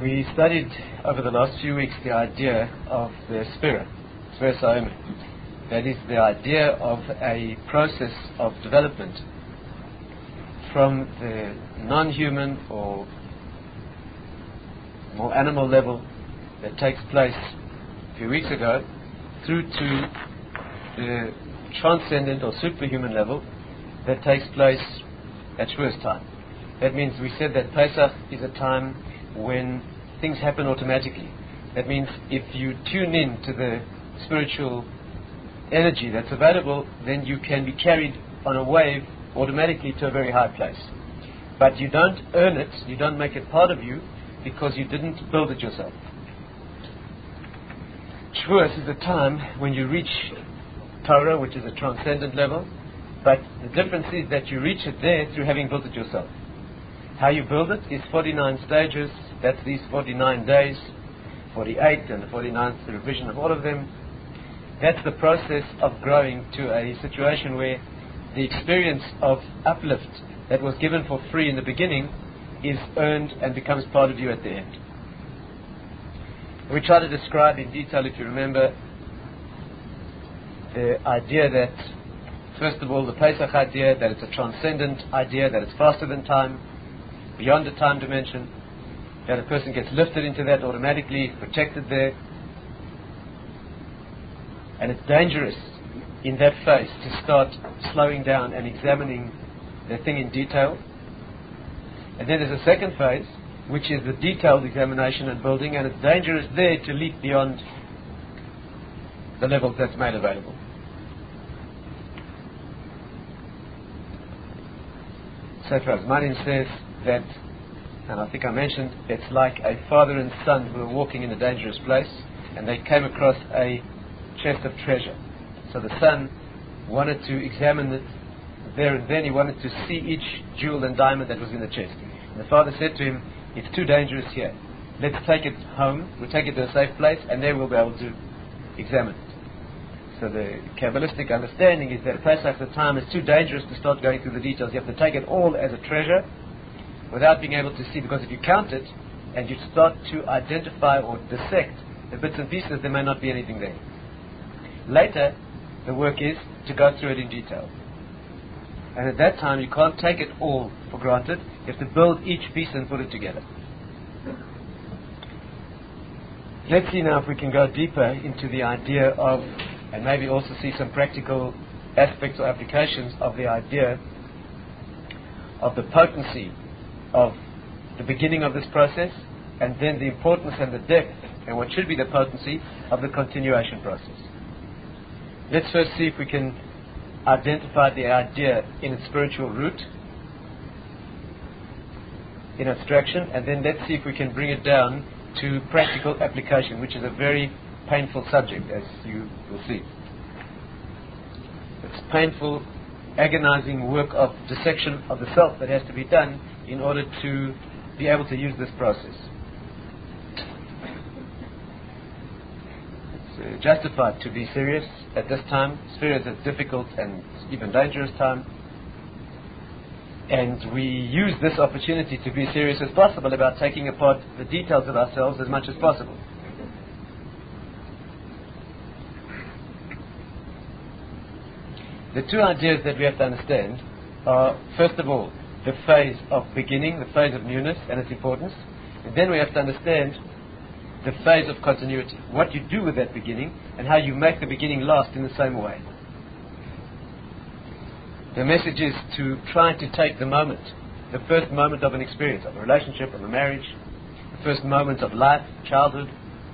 We studied over the last few weeks the idea of the Sphira Sohoma. That is the idea of a process of development from the non-human or more animal level that takes place a few weeks ago through to the transcendent or superhuman level that takes place at Shavuos time. That means we said that Pesach is a time when things happen automatically. That means if you tune in to the spiritual energy that's available, then you can be carried on a wave automatically to a very high place. But you don't earn it, you don't make it part of you, because you didn't build it yourself. Shavuos is a time when you reach Torah, which is a transcendent level, but the difference is that you reach it there through having built it yourself. How you build it is 49 stages. That's these 49 days, 48 and the 49th, the revision of all of them. That's the process of growing to a situation where the experience of uplift that was given for free in the beginning is earned and becomes part of you at the end. We try to describe in detail, if you remember, the idea that, first of all, the Pesach idea, that it's a transcendent idea, that it's faster than time, beyond the time dimension, that a person gets lifted into that automatically, protected there. And it's dangerous in that phase to start slowing down and examining the thing in detail. And then there's a second phase, which is the detailed examination and building, and it's dangerous there to leap beyond the levels that's made available. Sefer Hazmanim says that, and I think I mentioned, it's like a father and son who are walking in a dangerous place, and they came across a chest of treasure. So the son wanted to examine it there and then. He wanted to see each jewel and diamond that was in the chest. And the father said to him, "It's too dangerous here. Let's take it home. We'll take it to a safe place, and there we'll be able to examine it." So the Kabbalistic understanding is that Pesach at the time is too dangerous to start going through the details. You have to take it all as a treasure without being able to see, because if you count it and you start to identify or dissect the bits and pieces, there may not be anything there. Later, the work is to go through it in detail. And at that time, you can't take it all for granted. You have to build each piece and put it together. Let's see now if we can go deeper into the idea of, and maybe also see some practical aspects or applications of the idea of the potency of the beginning of this process, and then the importance and the depth, and what should be the potency of the continuation process. Let's first see if we can identify the idea in its spiritual root, in abstraction, and then let's see if we can bring it down to practical application, which is a very painful subject, as you will see. It's painful, agonizing work of dissection of the self that has to be done in order to be able to use this process. It's justified to be serious at this time. Spirit is a difficult and even dangerous time. And we use this opportunity to be serious as possible about taking apart the details of ourselves as much as possible. The two ideas that we have to understand are, first of all, the phase of beginning, the phase of newness and its importance. And then we have to understand the phase of continuity, what you do with that beginning and how you make the beginning last in the same way. The message is to try to take the moment, the first moment of an experience, of a relationship, of a marriage, the first moment of life, childhood,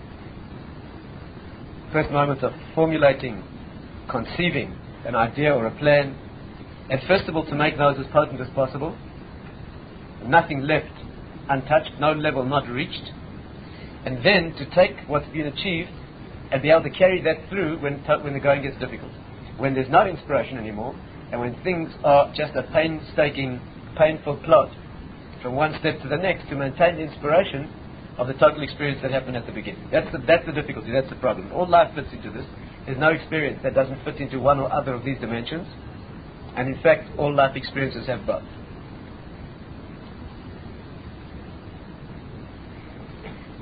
first moment of formulating, conceiving an idea or a plan, and first of all to make those as potent as possible, nothing left untouched, no level not reached, and then to take what's been achieved and be able to carry that through when the going gets difficult, when there's no inspiration anymore, and when things are just a painstaking, painful plot from one step to the next to maintain the inspiration of the total experience that happened at the beginning. That's the difficulty, that's the problem. All life fits into this. There's no experience that doesn't fit into one or other of these dimensions, and in fact all life experiences have both.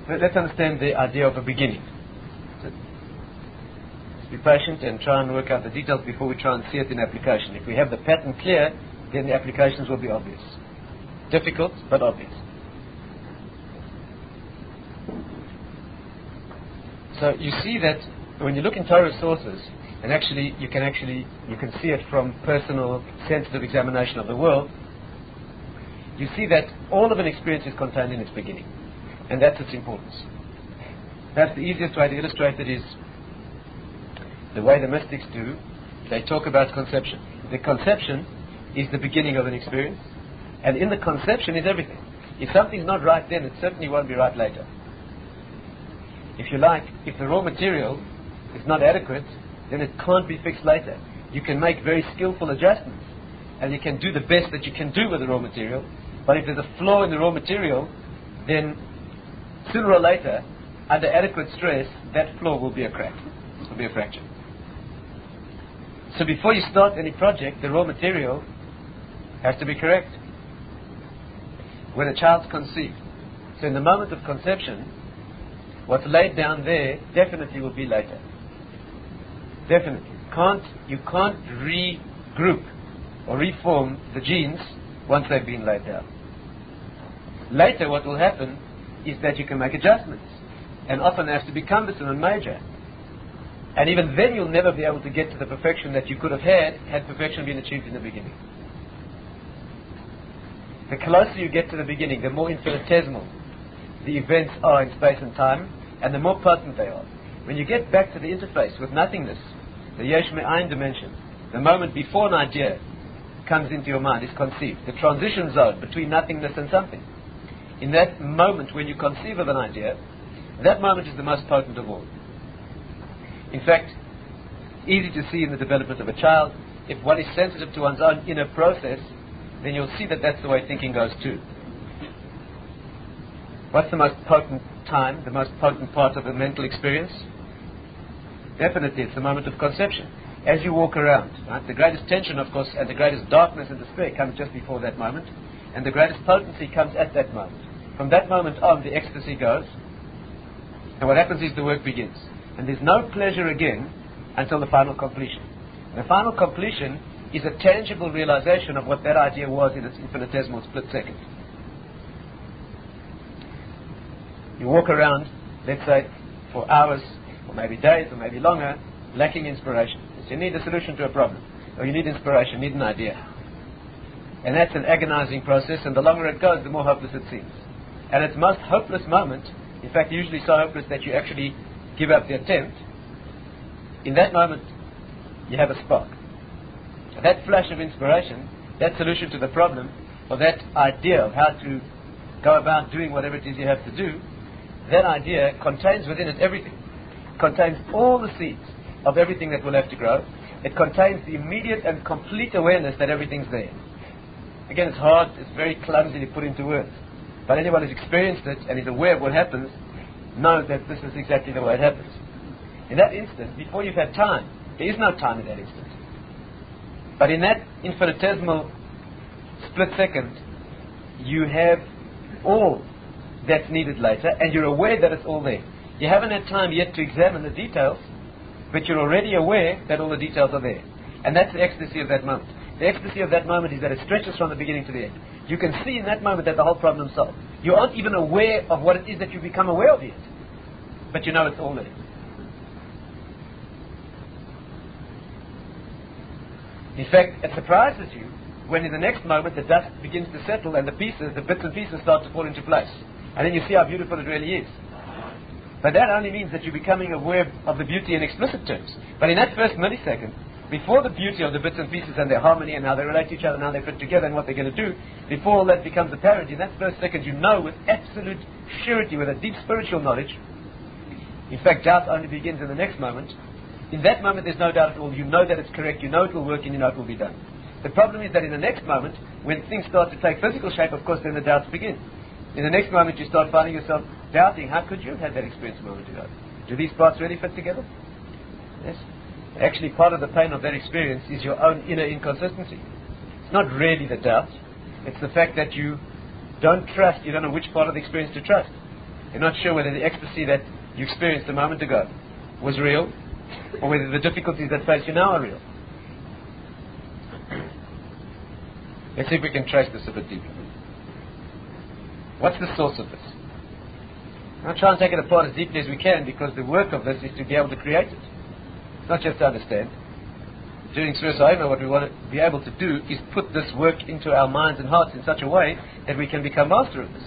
let's understand the idea of a beginning. So, let's be patient and try and work out the details before we try and see it in application. If we have the pattern clear, then the applications will be obvious. Difficult, but obvious. So you see that when you look in Torah sources, and you can see it from personal, sensitive examination of the world, you see that all of an experience is contained in its beginning. And that's its importance. Perhaps the easiest way to illustrate it is the way the mystics do. They talk about conception. The conception is the beginning of an experience, and in the conception is everything. If something's not right then, it certainly won't be right later. If you like, if the raw material is not adequate, then it can't be fixed later. You can make very skillful adjustments, and you can do the best that you can do with the raw material, but if there's a flaw in the raw material, then sooner or later, under adequate stress, that flaw will be a crack. It will be a fracture. So before you start any project, the raw material has to be correct. When a child's conceived, so in the moment of conception, what's laid down there definitely will be later. Definitely. You can't regroup or reform the genes once they've been laid down. Later what will happen is that you can make adjustments, and often they have to be cumbersome and major. And even then you'll never be able to get to the perfection that you could have had perfection been achieved in the beginning. The closer you get to the beginning, the more infinitesimal the events are in space and time, and the more potent they are. When you get back to the interface with nothingness, the Yesh Me'ayin dimension, the moment before an idea comes into your mind, is conceived, the transition zone between nothingness and something. In that moment when you conceive of an idea, that moment is the most potent of all. In fact, easy to see in the development of a child. If one is sensitive to one's own inner process, then you'll see that that's the way thinking goes too. What's the most potent time, the most potent part of a mental experience? Definitely, it's the moment of conception. As you walk around, right, the greatest tension, of course, and the greatest darkness and despair comes just before that moment, and the greatest potency comes at that moment. From that moment on, the ecstasy goes, and what happens is the work begins. And there's no pleasure again until the final completion. And the final completion is a tangible realization of what that idea was in its infinitesimal split second. You walk around, let's say, for hours, or maybe days, or maybe longer, lacking inspiration. So you need a solution to a problem, or you need inspiration, you need an idea. And that's an agonizing process, and the longer it goes, the more hopeless it seems. And its most hopeless moment, in fact usually so hopeless that you actually give up the attempt, in that moment you have a spark. That flash of inspiration, that solution to the problem, or that idea of how to go about doing whatever it is you have to do, that idea contains within it everything. It contains all the seeds of everything that will have to grow. It contains the immediate and complete awareness that everything's there. Again, it's hard, it's very clumsily put into words. But anyone who's experienced it and is aware of what happens knows that this is exactly the way it happens. In that instant, before you've had time, there is no time in that instant. But in that infinitesimal split second, you have all that's needed later, and you're aware that it's all there. You haven't had time yet to examine the details, but you're already aware that all the details are there. And that's the ecstasy of that moment. The ecstasy of that moment is that it stretches from the beginning to the end. You can see in that moment that the whole problem is solved. You aren't even aware of what it is that you become aware of yet, but you know it's all there. In fact, it surprises you when in the next moment the dust begins to settle and the bits and pieces start to fall into place. And then you see how beautiful it really is. But that only means that you're becoming aware of the beauty in explicit terms. But in that first millisecond, before the beauty of the bits and pieces and their harmony and how they relate to each other and how they fit together and what they're going to do, before all that becomes apparent, in that first second you know with absolute surety, with a deep spiritual knowledge. In fact, doubt only begins in the next moment. In that moment there's no doubt at all. You know that it's correct, you know it will work, and you know it will be done. The problem is that in the next moment, when things start to take physical shape, of course then the doubts begin. In the next moment you start finding yourself doubting, how could you have had that experience a moment ago? Do these parts really fit together? Yes. Actually, part of the pain of that experience is your own inner inconsistency. It's not really the doubt. It's the fact that you don't trust, you don't know which part of the experience to trust. You're not sure whether the ecstasy that you experienced a moment ago was real, or whether the difficulties that face you now are real. Let's see if we can trace this a bit deeper. What's the source of this? I'll try and take it apart as deeply as we can, because the work of this is to be able to create it. It's not just to understand. During Surah Sa'ima, what we want to be able to do is put this work into our minds and hearts in such a way that we can become master of this.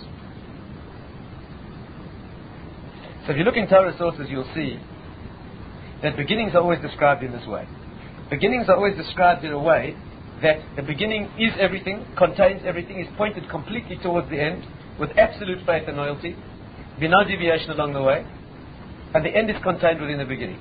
So if you look in Torah sources, you'll see that beginnings are always described in this way. Beginnings are always described in a way that the beginning is everything, contains everything, is pointed completely towards the end, with absolute faith and loyalty, be no deviation along the way, and the end is contained within the beginning.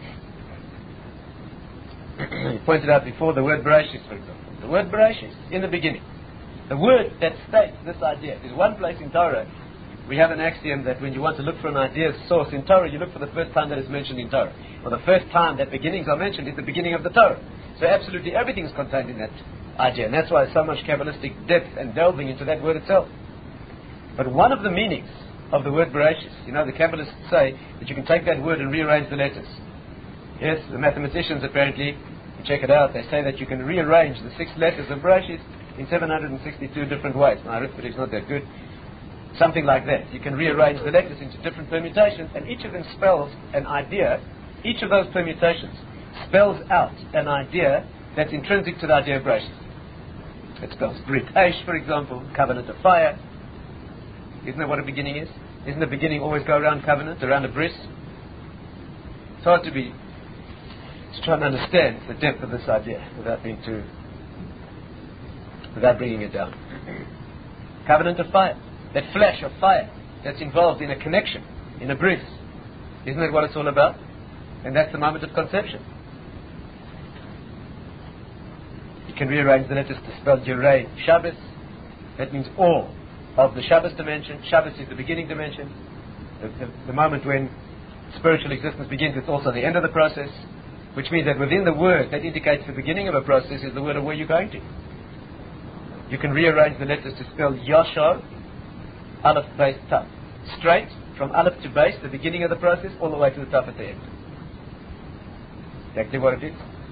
You pointed out before the word Bereshis, for example. The word Bereshis, in the beginning. The word that states this idea. There's one place in Torah, we have an axiom that when you want to look for an idea's source in Torah, you look for the first time that it's mentioned in Torah. Or the first time that beginnings are mentioned is the beginning of the Torah. So absolutely everything is contained in that idea. And that's why there's so much Kabbalistic depth and delving into that word itself. But one of the meanings of the word Bereshis, the Kabbalists say that you can take that word and rearrange the letters. Yes, the mathematicians apparently, you check it out, they say that you can rearrange the 6 letters of Bereshis in 762 different ways. My arithmetic is not that good. Something like that. You can rearrange the letters into different permutations, and each of them spells an idea. Each of those permutations spells out an idea that's intrinsic to the idea of Bereshis. It spells Brit Eish, for example, covenant of fire. Isn't that what a beginning is? Isn't the beginning always go around covenant, around a bris? It's hard to try and understand the depth of this idea without bringing it down. Covenant of fire, that flash of fire that's involved in a connection, in a bris. Isn't that what it's all about? And that's the moment of conception. You can rearrange the letters to spell Jirei Shabbos. That means all of the Shabbos dimension. Shabbos is the beginning dimension. The moment when spiritual existence begins, it's also the end of the process. Which means that within the word that indicates the beginning of a process is the word of where you're going to. You can rearrange the letters to spell Yashar, Aleph, Beis, Taf. Straight from Aleph to Beis, the beginning of the process, all the way to the Taf at the end. Exactly what it is.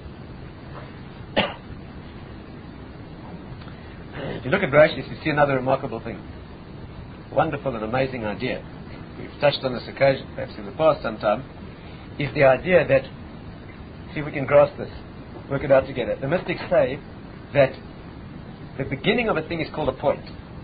If you look at Bereshis, you see another remarkable thing. Wonderful and amazing idea. We've touched on this occasion, perhaps in the past sometime, is the idea that, see if we can grasp this, work it out together. The mystics say that the beginning of a thing is called a point.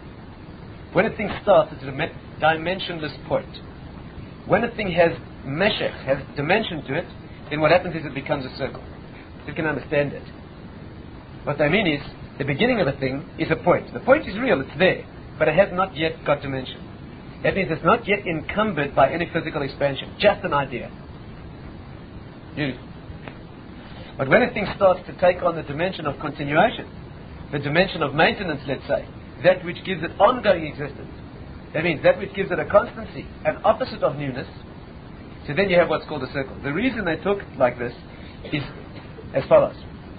When a thing starts, it's a dimensionless point. When a thing has meshech, has dimension to it, then what happens is it becomes a circle. You can understand it. What they mean is, the beginning of a thing is a point. The point is real, it's there, but it has not yet got dimension. That means it's not yet encumbered by any physical expansion, just an idea. Beautiful. But when a thing starts to take on the dimension of continuation, the dimension of maintenance, let's say, that which gives it ongoing existence, that means that which gives it a constancy, an opposite of newness, so then you have what's called a circle. The reason they talk like this is as follows.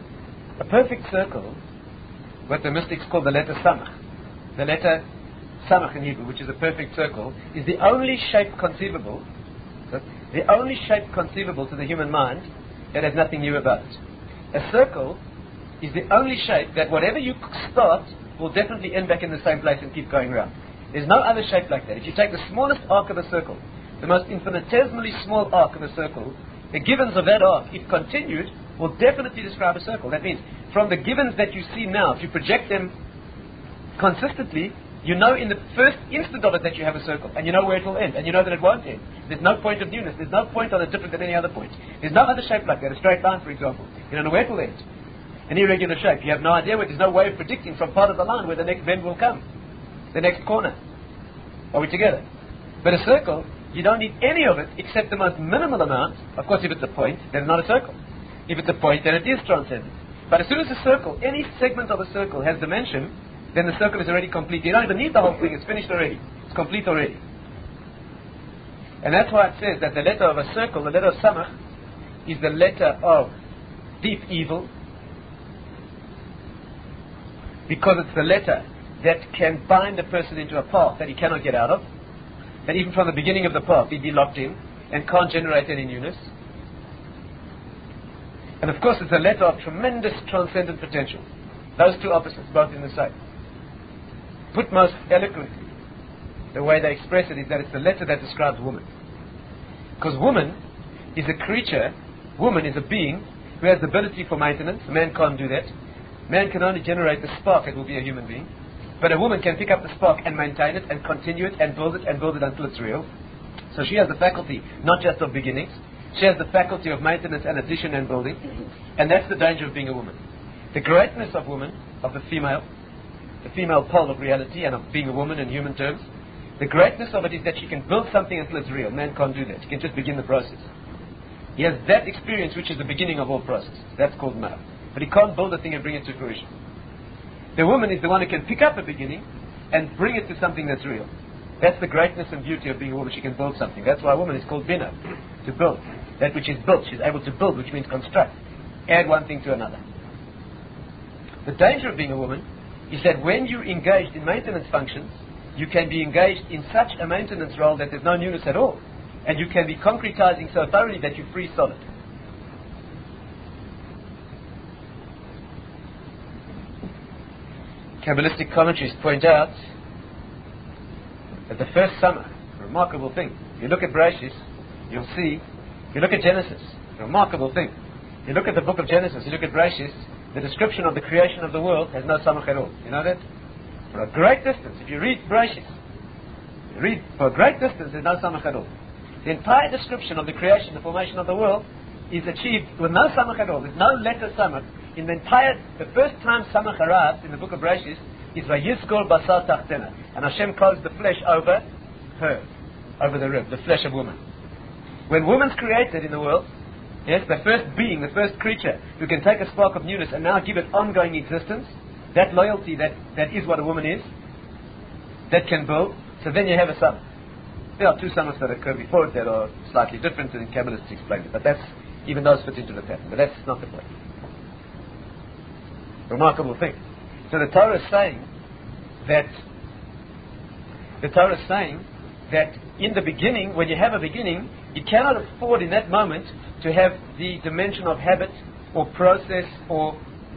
A perfect circle, what the mystics call the letter Samach, the letter Samach in Hebrew, which is a perfect circle, is the only shape conceivable, the only shape conceivable to the human mind that has nothing new about it. A circle is the only shape that whatever you start will definitely end back in the same place and keep going around. There's no other shape like that. If you take the smallest arc of a circle, the most infinitesimally small arc of a circle, the givens of that arc, if continued, will definitely describe a circle. That means, from the givens that you see now, if you project them consistently, you know in the first instant of it that you have a circle, and you know where it will end, and you know that it won't end. There's no point of newness. There's no point on it different than any other point. There's no other shape like that. A straight line, for example. You don't know where it will end. An irregular shape. You have no idea where. There's no way of predicting from part of the line where the next bend will come. The next corner. Are we together? But a circle, you don't need any of it except the most minimal amount. Of course, if it's a point, then it's not a circle. If it's a point, then it is transcendent. But as soon as a circle, any segment of a circle has dimension, then the circle is already complete. You don't even need the whole thing. It's finished already. It's complete already. And that's why it says that the letter of a circle, the letter of Samach, is the letter of deep evil, because it's the letter that can bind a person into a path that he cannot get out of. that even from the beginning of the path he'd be locked in and can't generate any newness. And of course it's a letter of tremendous transcendent potential. Those two opposites, both in the same. Put most eloquently, the way they express it is that it's the letter that describes woman. Because woman is a creature, woman is a being who has the ability for maintenance. Man can't do that. Man can only generate the spark, it will be a human being. But a woman can pick up the spark and maintain it and continue it and build it until it's real. So she has the faculty not just of beginnings, she has the faculty of maintenance and addition and building. And that's the danger of being a woman. The greatness of woman, of the female pole of reality and of being a woman in human terms, the greatness of it is that she can build something until it's real. Man can't do that. He can just begin the process. He has that experience which is the beginning of all processes. That's called male. But he can't build a thing and bring it to fruition. The woman is the one who can pick up a beginning and bring it to something that's real. That's the greatness and beauty of being a woman. She can build something. That's why a woman is called bina, to build. That which is built. She's able to build, which means construct. Add one thing to another. The danger of being a woman is that when you're engaged in maintenance functions, you can be engaged in such a maintenance role that there's no newness at all. And you can be concretizing so thoroughly that you freeze solid. Kabbalistic commentaries point out that the first summer, a remarkable thing. You look at Bereshis, you'll see, you look at Genesis, a remarkable thing. You look at the book of Genesis, you look at Bereshis, the description of the creation of the world has no samach at all. You know that? For a great distance, if you read Bereshis, you read for a great distance, there's no samach at all. The entire description of the creation, the formation of the world, is achieved with no samach at all. There's no letter samach. In the first time samach arrives in the book of Bereshis is Vayizkor basar tachtena, and Hashem calls the flesh over her, over the rib, the flesh of woman. When woman's created in the world, yes, the first being, the first creature who can take a spark of newness and now give it ongoing existence, that loyalty that is what a woman is, that can build, so then you have a son. There are two summers that occur before it that are slightly different, and Kabbalists explain it, but that's, even those fit into the pattern, but that's not the point. Remarkable thing. So the Torah is saying that in the beginning, when you have a beginning, you cannot afford in that moment to have the dimension of habit or process or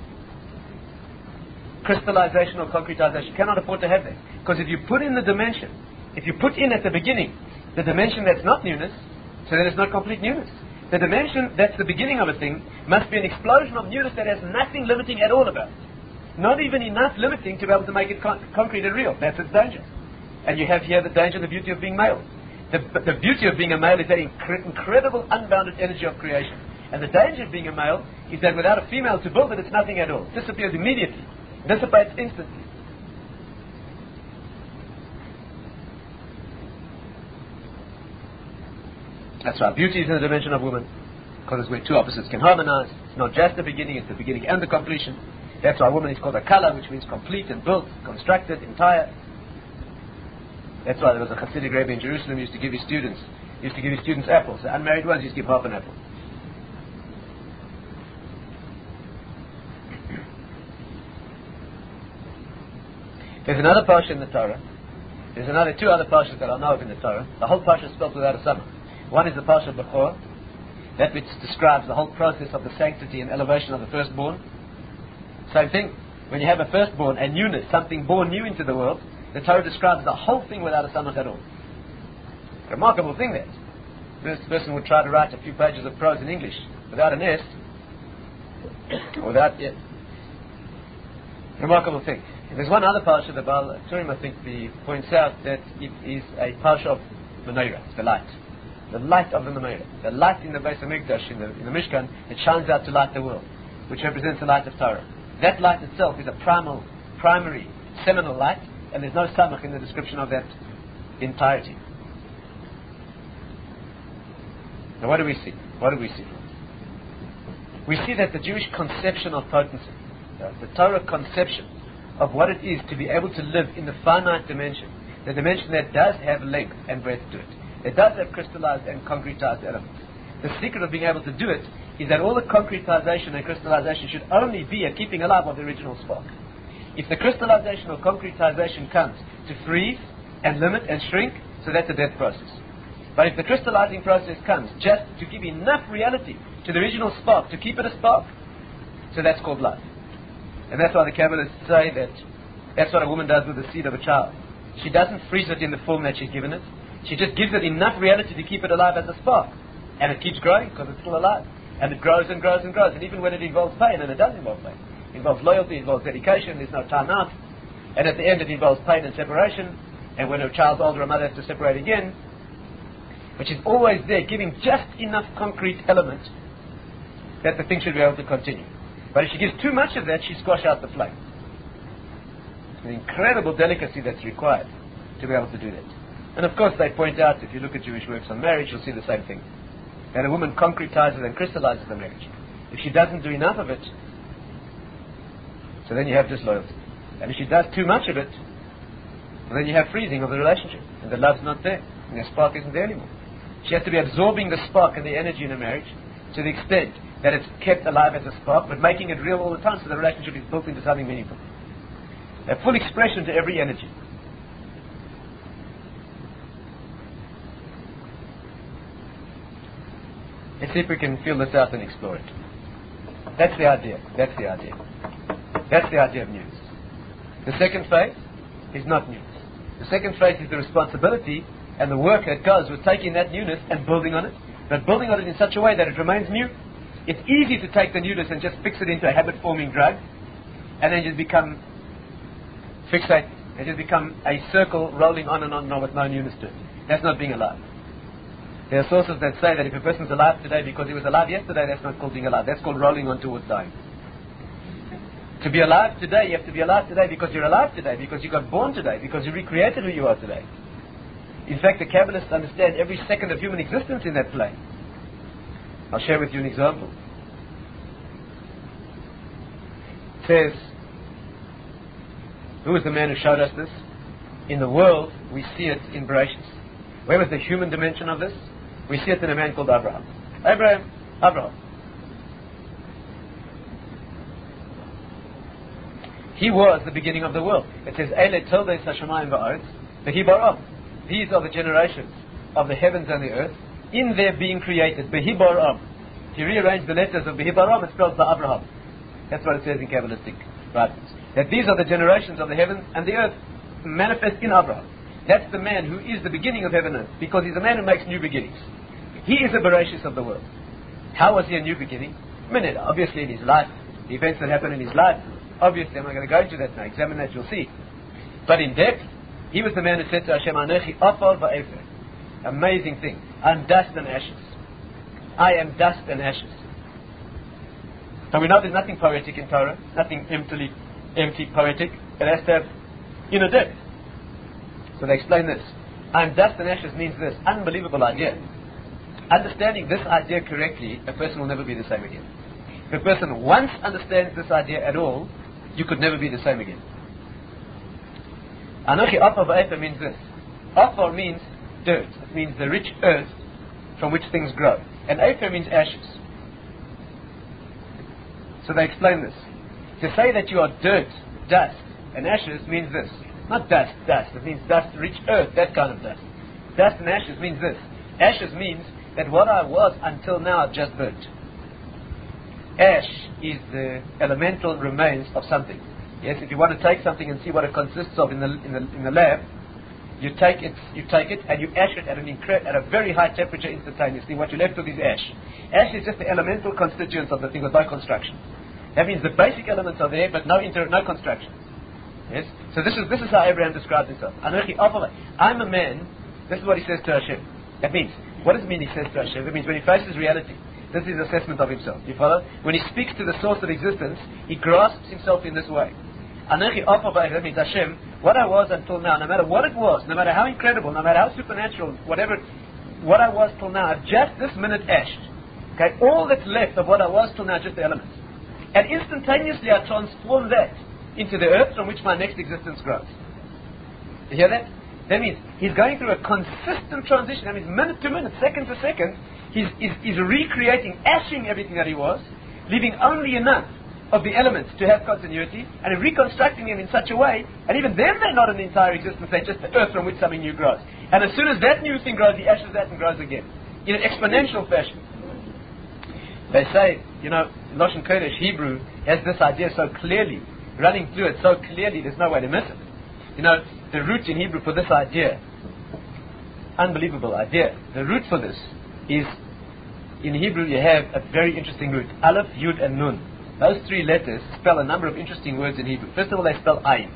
crystallization or concretization. You cannot afford to have that. Because if you put in the dimension, if you put in at the beginning the dimension that's not newness, so then it's not complete newness. The dimension that's the beginning of a thing must be an explosion of newness that has nothing limiting at all about it. Not even enough limiting to be able to make it concrete and real. That's its danger. And you have here the danger, the beauty of being male. The beauty of being a male is that incredible unbounded energy of creation. And the danger of being a male is that without a female to build it, it's nothing at all. It disappears immediately. It dissipates instantly. That's why beauty is in the dimension of woman, because it's where two opposites can harmonize. It's not just the beginning, it's the beginning and the completion. That's why woman is called a kala, which means complete and built, constructed, entire. That's why there was a Hasidic Rebbe in Jerusalem who used to give his students apples. The unmarried ones used to give half an apple. There's another parsha in the Torah. There's two other parshas that I know of in the Torah. The whole parsha is spelled without a summer. One is the parsha of Bechor, that which describes the whole process of the sanctity and elevation of the firstborn. Same thing. When you have a firstborn and newness, something born new into the world, the Torah describes the whole thing without a samach at all. Remarkable thing that. This person would try to write a few pages of prose in English without an S, without it. Remarkable thing. There's one other parsha, the Baal Turim, I think, points out that it is a parsha of menorah, the light. The light of the menorah. The light in the Beis HaMikdash, in the Mishkan, it shines out to light the world, which represents the light of Torah. That light itself is a primary, seminal light, and there's no samach in the description of that entirety. Now what do we see? We see that the Jewish conception of potency, the Torah conception of what it is to be able to live in the finite dimension, the dimension that does have length and breadth to it, it does have crystallized and concretized elements. The secret of being able to do it is that all the concretization and crystallization should only be a keeping alive of the original spark. If the crystallization or concretization comes to freeze and limit and shrink, so that's a death process. But if the crystallizing process comes just to give enough reality to the original spark, to keep it a spark, so that's called life. And that's why the Kabbalists say that that's what a woman does with the seed of a child. She doesn't freeze it in the form that she's given it. She just gives it enough reality to keep it alive as a spark. And it keeps growing because it's still alive. And it grows and grows and grows. And even when it involves pain, and it does involve pain, it involves loyalty, it involves dedication, there's no time out. And at the end it involves pain and separation. And when a child's older, a mother has to separate again. But she's always there, giving just enough concrete element that the thing should be able to continue. But if she gives too much of that, she squashes out the flame. It's an incredible delicacy that's required to be able to do that. And of course they point out, if you look at Jewish works on marriage, you'll see the same thing. That a woman concretizes and crystallizes the marriage. If she doesn't do enough of it, so then you have disloyalty. And if she does too much of it, well, then you have freezing of the relationship. And the love's not there. And the spark isn't there anymore. She has to be absorbing the spark and the energy in a marriage to the extent that it's kept alive as a spark, but making it real all the time so the relationship is built into something meaningful. A full expression to every energy. Let's see if we can feel this out and explore it. That's the idea. That's the idea. That's the idea of news. The second phase is not news. The second phase is the responsibility and the work that goes with taking that newness and building on it, but building on it in such a way that it remains new. It's easy to take the newness and just fix it into a habit-forming drug, and then just become fixated. It just become a circle rolling on and on and on with no newness to it. That's not being alive. There are sources that say that if a person's alive today because he was alive yesterday, that's not called being alive. That's called rolling on towards dying. To be alive today, you have to be alive today because you're alive today, because you got born today, because you recreated who you are today. In fact, the Kabbalists understand every second of human existence in that plane. I'll share with you an example. It says, who is the man who showed us this? In the world, we see it in Bereshit. Where was the human dimension of this? We see it in a man called Abraham. Abraham. He was the beginning of the world. It says, Ele Toldes HaShamayim Va'aretz, Vehi Bar'am. These are the generations of the heavens and the earth, in their being created. Vehi Bar'am. If you rearrange the letters of Vehi Bar'am, it spells Abraham. That's what it says in Kabbalistic writings. That these are the generations of the heavens and the earth manifest in Abraham. That's the man who is the beginning of heaven and earth, because he's a man who makes new beginnings. He is the Bereshit of the world. How was he a new beginning? I mean, obviously in his life, the events that happened in his life, obviously I'm not going to go into that now, examine that, you'll see. But in depth, he was the man who said to Hashem, Anochi Afar Va'efer. Amazing thing. I'm dust and ashes. I am dust and ashes. And we know there's nothing poetic in Torah, nothing empty poetic. It has to have inner depth. So they explain this. I'm dust and ashes means this. Unbelievable idea. Understanding this idea correctly, a person will never be the same again. If a person once understands this idea at all, you could never be the same again. Anochi Afar Va'efer means this. Afar means dirt. It means the rich earth from which things grow. And Efer means ashes. So they explain this. To say that you are dirt, dust, and ashes means this. Not dust. It means dust, rich earth, that kind of dust. Dust and ashes means this. Ashes means that what I was until now I've just burnt. Ash is the elemental remains of something. Yes, if you want to take something and see what it consists of in the lab, you take it and you ash it at a very high temperature instantaneously. What you're left with is ash. Ash is just the elemental constituents of the thing with no construction. That means the basic elements are there, but no construction. Yes. So this is how Abraham describes himself. I'm a man. This is what he says to Hashem. That means, what does it mean he says to Hashem? It means when he faces reality, this is his assessment of himself. You follow? When he speaks to the source of existence, he grasps himself in this way. That means Hashem, what I was until now, no matter what it was, no matter how incredible, no matter how supernatural, whatever, what I was till now, I've just this minute ashed. Okay, all that's left of what I was till now, just the elements. And instantaneously I transform that into the earth from which my next existence grows. You hear that? That means he's going through a consistent transition. That means minute to minute, second to second, he's recreating, ashing everything that he was, leaving only enough of the elements to have continuity, and reconstructing them in such a way, and even then they're not an entire existence, they're just the earth from which something new grows. And as soon as that new thing grows, he ashes that and grows again, in an exponential fashion. They say, Lashon Kodesh, Hebrew, has this idea so clearly, running through it so clearly, there's no way to miss it. The root in Hebrew for this idea, unbelievable idea, the root for this is, in Hebrew you have a very interesting root, Aleph, Yud and Nun. Those three letters spell a number of interesting words in Hebrew. First of all, they spell Ayin.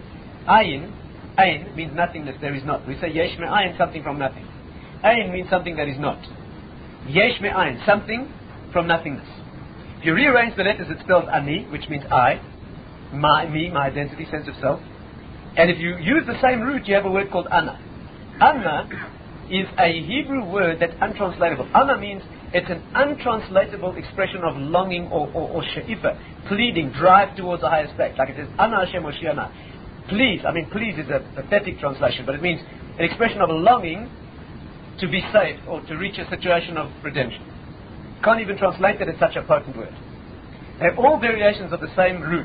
Ayin means nothingness, there is not. We say Yesh Me'ayin, something from nothing. Ayin means something that is not. Yesh Me'ayin, something from nothingness. If you rearrange the letters, it spells Ani, which means I, me, my identity, sense of self. And if you use the same root, you have a word called Anna. Anna is a Hebrew word that's untranslatable. Anna means it's an untranslatable expression of longing or she'ifa, pleading, drive towards a higher state. Like it says, Anna Hashem Moshiana. Please, please is a pathetic translation, but it means an expression of a longing to be saved or to reach a situation of redemption. Can't even translate it as such a potent word. They have all variations of the same root.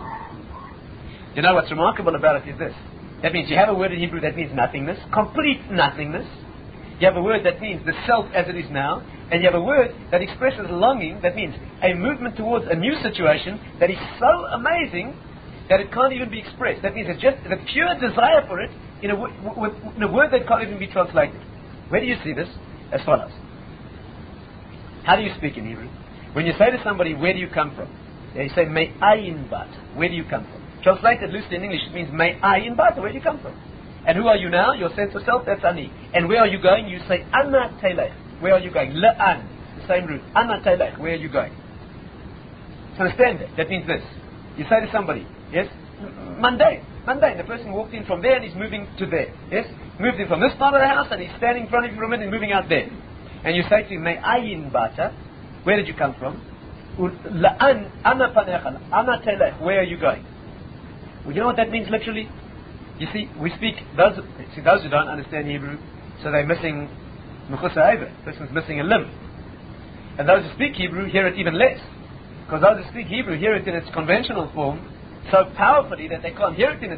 What's remarkable about it is this. That means you have a word in Hebrew that means nothingness, complete nothingness. You have a word that means the self as it is now, and you have a word that expresses longing, that means a movement towards a new situation that is so amazing that it can't even be expressed. That means it's just the pure desire for it in a word that can't even be translated. Where do you see this? As follows. How do you speak in Hebrew? When you say to somebody, where do you come from? You say, Me'ayin bat. Where do you come from? Translated loosely in English, it means Me'ayin bat. Where do you come from? And who are you now? Your sense of self, that's Ani. And where are you going? You say, Anna Telech. Where are you going? La'an. The same root. Anna Telech. Where are you going? So understand that. That means this. You say to somebody, yes, mundane. The person walked in from there and he's moving to there. Yes? Moved in from this part of the house and he's standing in front of you for a minute and moving out there. And you say to him, Me'ayin bata. Where did you come from? La'an. Anna Panecha. Anna Telech. Where are you going? Well, you know what that means literally? You see, we speak, those who don't understand Hebrew, so they're missing Mechusa Eiver. Person's missing a limb. And those who speak Hebrew hear it even less. Because those who speak Hebrew hear it in its conventional form so powerfully that they can't hear it in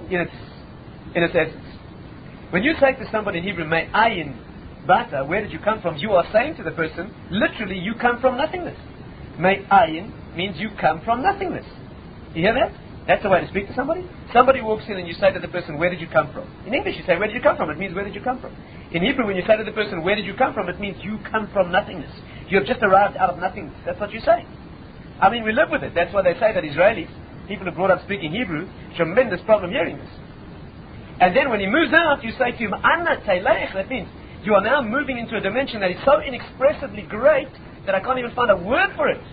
its essence. When you say to somebody in Hebrew, Me'ayin bata, where did you come from? You are saying to the person, literally, you come from nothingness. Me'ayin means you come from nothingness. You hear that? That's the way to speak to somebody. Somebody walks in and you say to the person, where did you come from? In English you say, where did you come from? It means, where did you come from? In Hebrew, when you say to the person, where did you come from? It means you come from nothingness. You have just arrived out of nothingness. That's what you say. We live with it. That's why they say that Israelis, people who are brought up speaking Hebrew, tremendous problem hearing this. And then when he moves out, you say to him, Anna Telech. That means you are now moving into a dimension that is so inexpressibly great that I can't even find a word for it.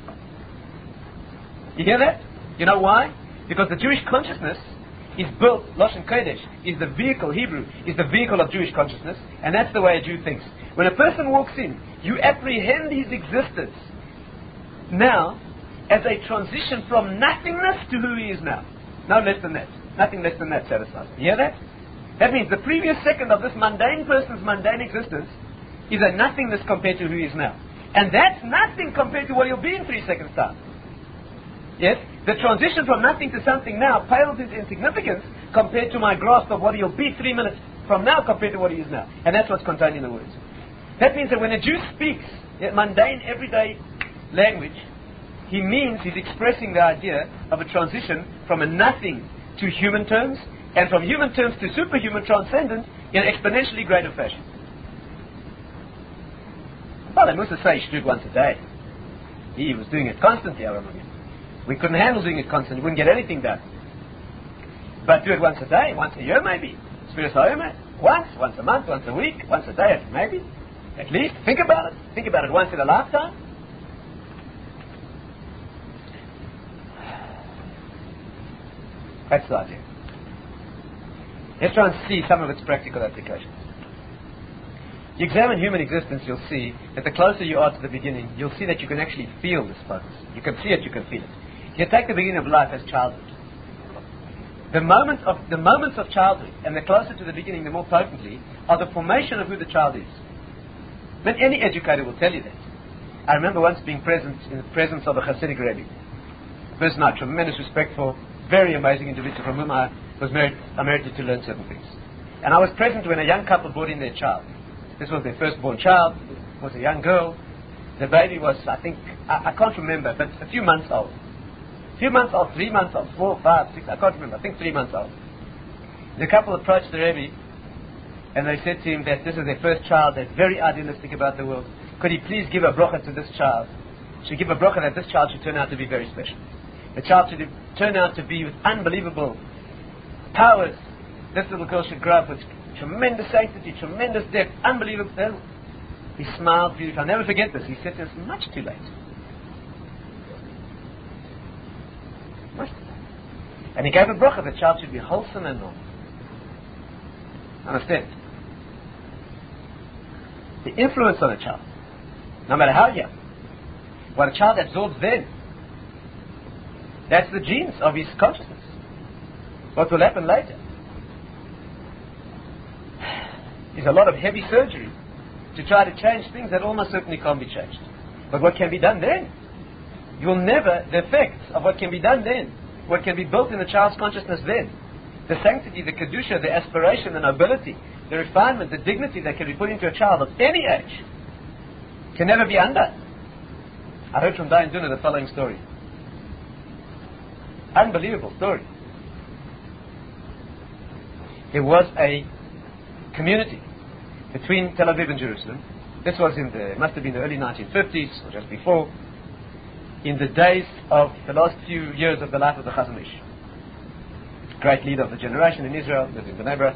You hear that? You know why? Because the Jewish consciousness is built, Lashon Kodesh, is the vehicle, Hebrew, is the vehicle of Jewish consciousness, and that's the way a Jew thinks. When a person walks in, you apprehend his existence now as a transition from nothingness to who he is now. No less than that. Nothing less than that satisfies. You hear that? That means the previous second of this mundane person's mundane existence is a nothingness compared to who he is now. And that's nothing compared to what he'll be in 3 seconds' time. Yes? The transition from nothing to something now pales in significance compared to my grasp of what he'll be 3 minutes from now compared to what he is now. And that's what's contained in the words. That means that when a Jew speaks mundane, everyday language, he means he's expressing the idea of a transition from a nothing to human terms, and from human terms to superhuman transcendent in an exponentially greater fashion. Well, I must say he should do it once a day. He was doing it constantly, I remember. We couldn't handle doing it constantly. We wouldn't get anything done. But do it once a day, once a year maybe. Once a month, once a week, once a day maybe. At least. Think about it. Think about it once in a lifetime. That's the idea. Let's try and see some of its practical applications. You examine human existence, you'll see that the closer you are to the beginning, you'll see that you can actually feel this purpose. You can see it, you can feel it. You take the beginning of life as childhood. The moments of childhood, and the closer to the beginning, the more potently, are the formation of who the child is. But any educator will tell you that. I remember once being present in the presence of a Hasidic Rebbe. person I had tremendous respect for, very amazing individual from whom I merited to learn certain things. And I was present when a young couple brought in their child. This was their firstborn child, was a young girl. The baby was, I think, I can't remember, but a few months old. 3 months old, 4, 5, 6, I can't remember, I think 3 months old. The couple approached the Rebbe and they said to him that this is their first child, they're very idealistic about the world. Could he please give a bracha to this child? Should give a bracha that this child should turn out to be very special. The child should turn out to be with unbelievable powers. This little girl should grow up with tremendous sanctity, tremendous depth, unbelievable. He smiled beautifully. I'll never forget this. He said to us, much too late. Much too late. And he gave a bracha, the child should be wholesome and normal. Understand? The influence on a child, no matter how young, what a child absorbs then, that's the genes of his consciousness. What will happen later is a lot of heavy surgery to try to change things that almost certainly can't be changed. But what can be done then? You'll never, the effects of what can be done then, what can be built in the child's consciousness then, the sanctity, the kedusha, the aspiration, the nobility, the refinement, the dignity that can be put into a child of any age, can never be undone. I heard from Dayan Duna the following story. Unbelievable story. There was a community between Tel Aviv and Jerusalem. This was must have been the early 1950s, or just before, in the days of the last few years of the life of the Chazon Ish. Great leader of the generation in Israel, lived in Bnei Brak.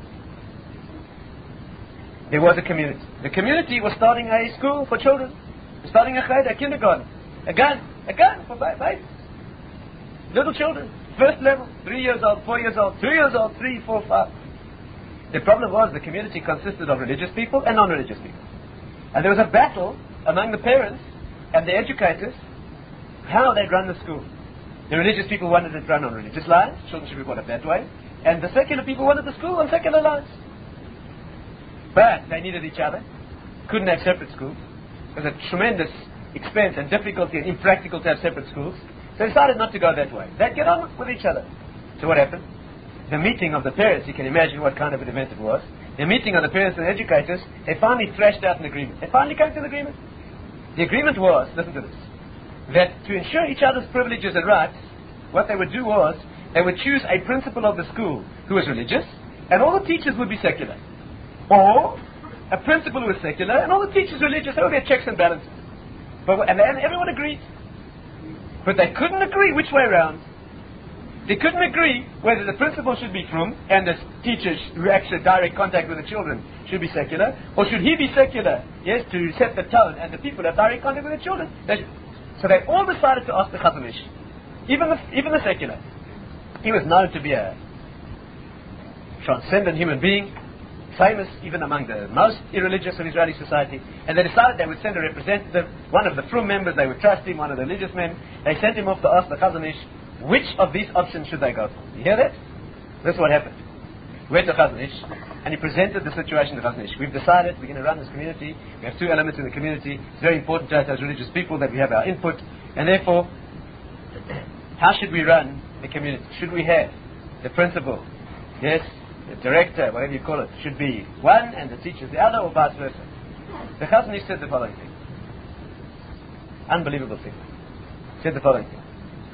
There was a community. The community was starting a school for children. Starting a cheder, a kindergarten. A gun for babies. Little children, first level, 3 years old, 4 years old, 2 years old, 3, 4, 5. The problem was the community consisted of religious people and non-religious people. And there was a battle among the parents and the educators how they'd run the school. The religious people wanted it run on religious lines, children should be brought up that way, and the secular people wanted the school on secular lines. But they needed each other, couldn't have separate schools. It was a tremendous expense and difficulty and impractical to have separate schools. So they decided not to go that way. They'd get on with each other. So what happened? The meeting of the parents, you can imagine what kind of an event it was. The meeting of the parents and educators, they finally thrashed out an agreement. They finally came to an agreement. The agreement was, listen to this, that to ensure each other's privileges and rights, what they would do was, they would choose a principal of the school who was religious, and all the teachers would be secular. Or a principal who was secular, and all the teachers religious. There would be checks and balances. And everyone agreed. But they couldn't agree which way around. They couldn't agree whether the principal should be frum and the teachers who actually had direct contact with the children should be secular, or should he be secular, yes, to set the tone, and the people have direct contact with the children. So they all decided to ask the Chazon Ish, even the secular. He was known to be a transcendent human being, famous even among the most irreligious of Israeli society, and they decided they would send a representative, one of the frum members, they would trust him, one of the religious men. They sent him off to ask the Chazon Ish, which of these options should they go for? You hear that? This is what happened. We went to Chazon Ish, and he presented the situation to Chazon Ish. We've decided we're going to run this community. We have two elements in the community. It's very important to us as religious people that we have our input, and therefore, how should we run the community? Should we have the principal, yes, the director, whatever you call it, should be one and the teacher the other, or vice versa? The Chazon Ish said the following thing. Unbelievable thing. He said the following thing.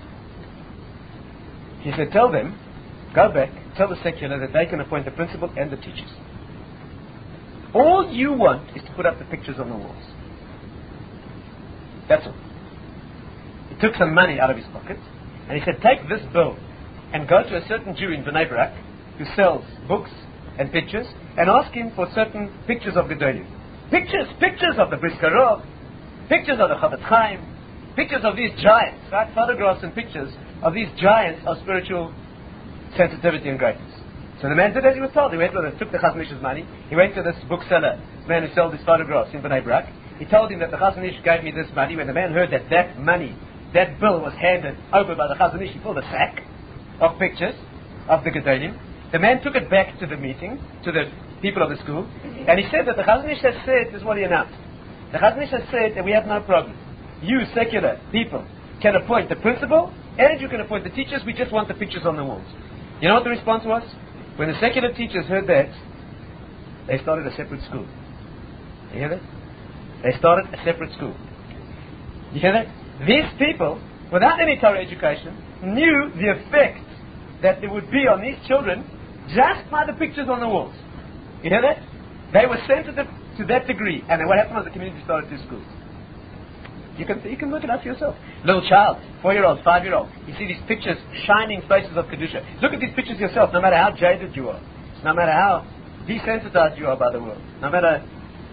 He said, tell them, go back, tell the secular that they can appoint the principal and the teachers. All you want is to put up the pictures on the walls. That's all. He took some money out of his pocket, and he said, take this bill and go to a certain Jew in Bnei Brak who sells books and pictures, and ask him for certain pictures of Gedolim. Pictures of the Bris Karov, pictures of the Chofetz Chaim, pictures of these giants, right? Photographs and pictures of these giants of spiritual sensitivity and greatness. So the man did as he was told. He went with it, took the Chazon Ish's money. He went to this bookseller, this man who sold these photographs in Bnei Brak. He told him that the Chazon Ish gave me this money. When the man heard that money, that bill was handed over by the Chazon Ish, he pulled a sack of pictures of the Gedolim. The man took it back to the meeting, to the people of the school, and he said that the Chazon Ish has said, this is what he announced. The Chazon Ish has said that we have no problem. You, secular people, can appoint the principal And you can appoint the teachers, we just want the pictures on the walls. You know what the response was? When the secular teachers heard that, they started a separate school. You hear that? They started a separate school. You hear that? These people, without any Torah education, knew the effect that there would be on these children just by the pictures on the walls. You hear that? They were sensitive to that degree. And then what happened was the community started 2 schools. You can look it up for yourself. Little child, 4-year-old, 5-year-old. You see these pictures, shining faces of Kedusha. Look at these pictures yourself, no matter how jaded you are. No matter how desensitized you are by the world. No matter...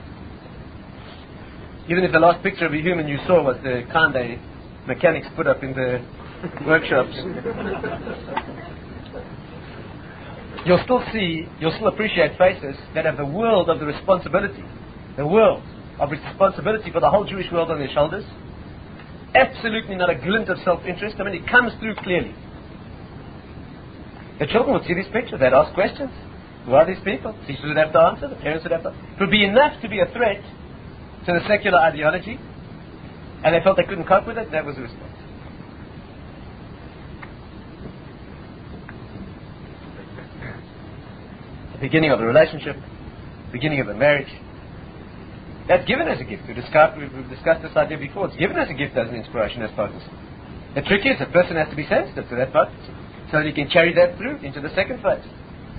Even if the last picture of a human you saw was the kind the mechanics put up in the workshops. You'll still appreciate faces that have the world of the responsibility. The world of responsibility for the whole Jewish world on their shoulders. Absolutely not a glint of self-interest. I mean, it comes through clearly. The children would see these pictures. They'd ask questions. Who are these people? Teachers would have to answer. The parents would have to answer. It would be enough to be a threat to the secular ideology, and they felt they couldn't cope with it. That was the response. The beginning of a relationship, beginning of a marriage, that's given as a gift. We've discussed this idea before. It's given as a gift as an inspiration, as potency. The trick is the person has to be sensitive to that potency so that he can carry that through into the second phase.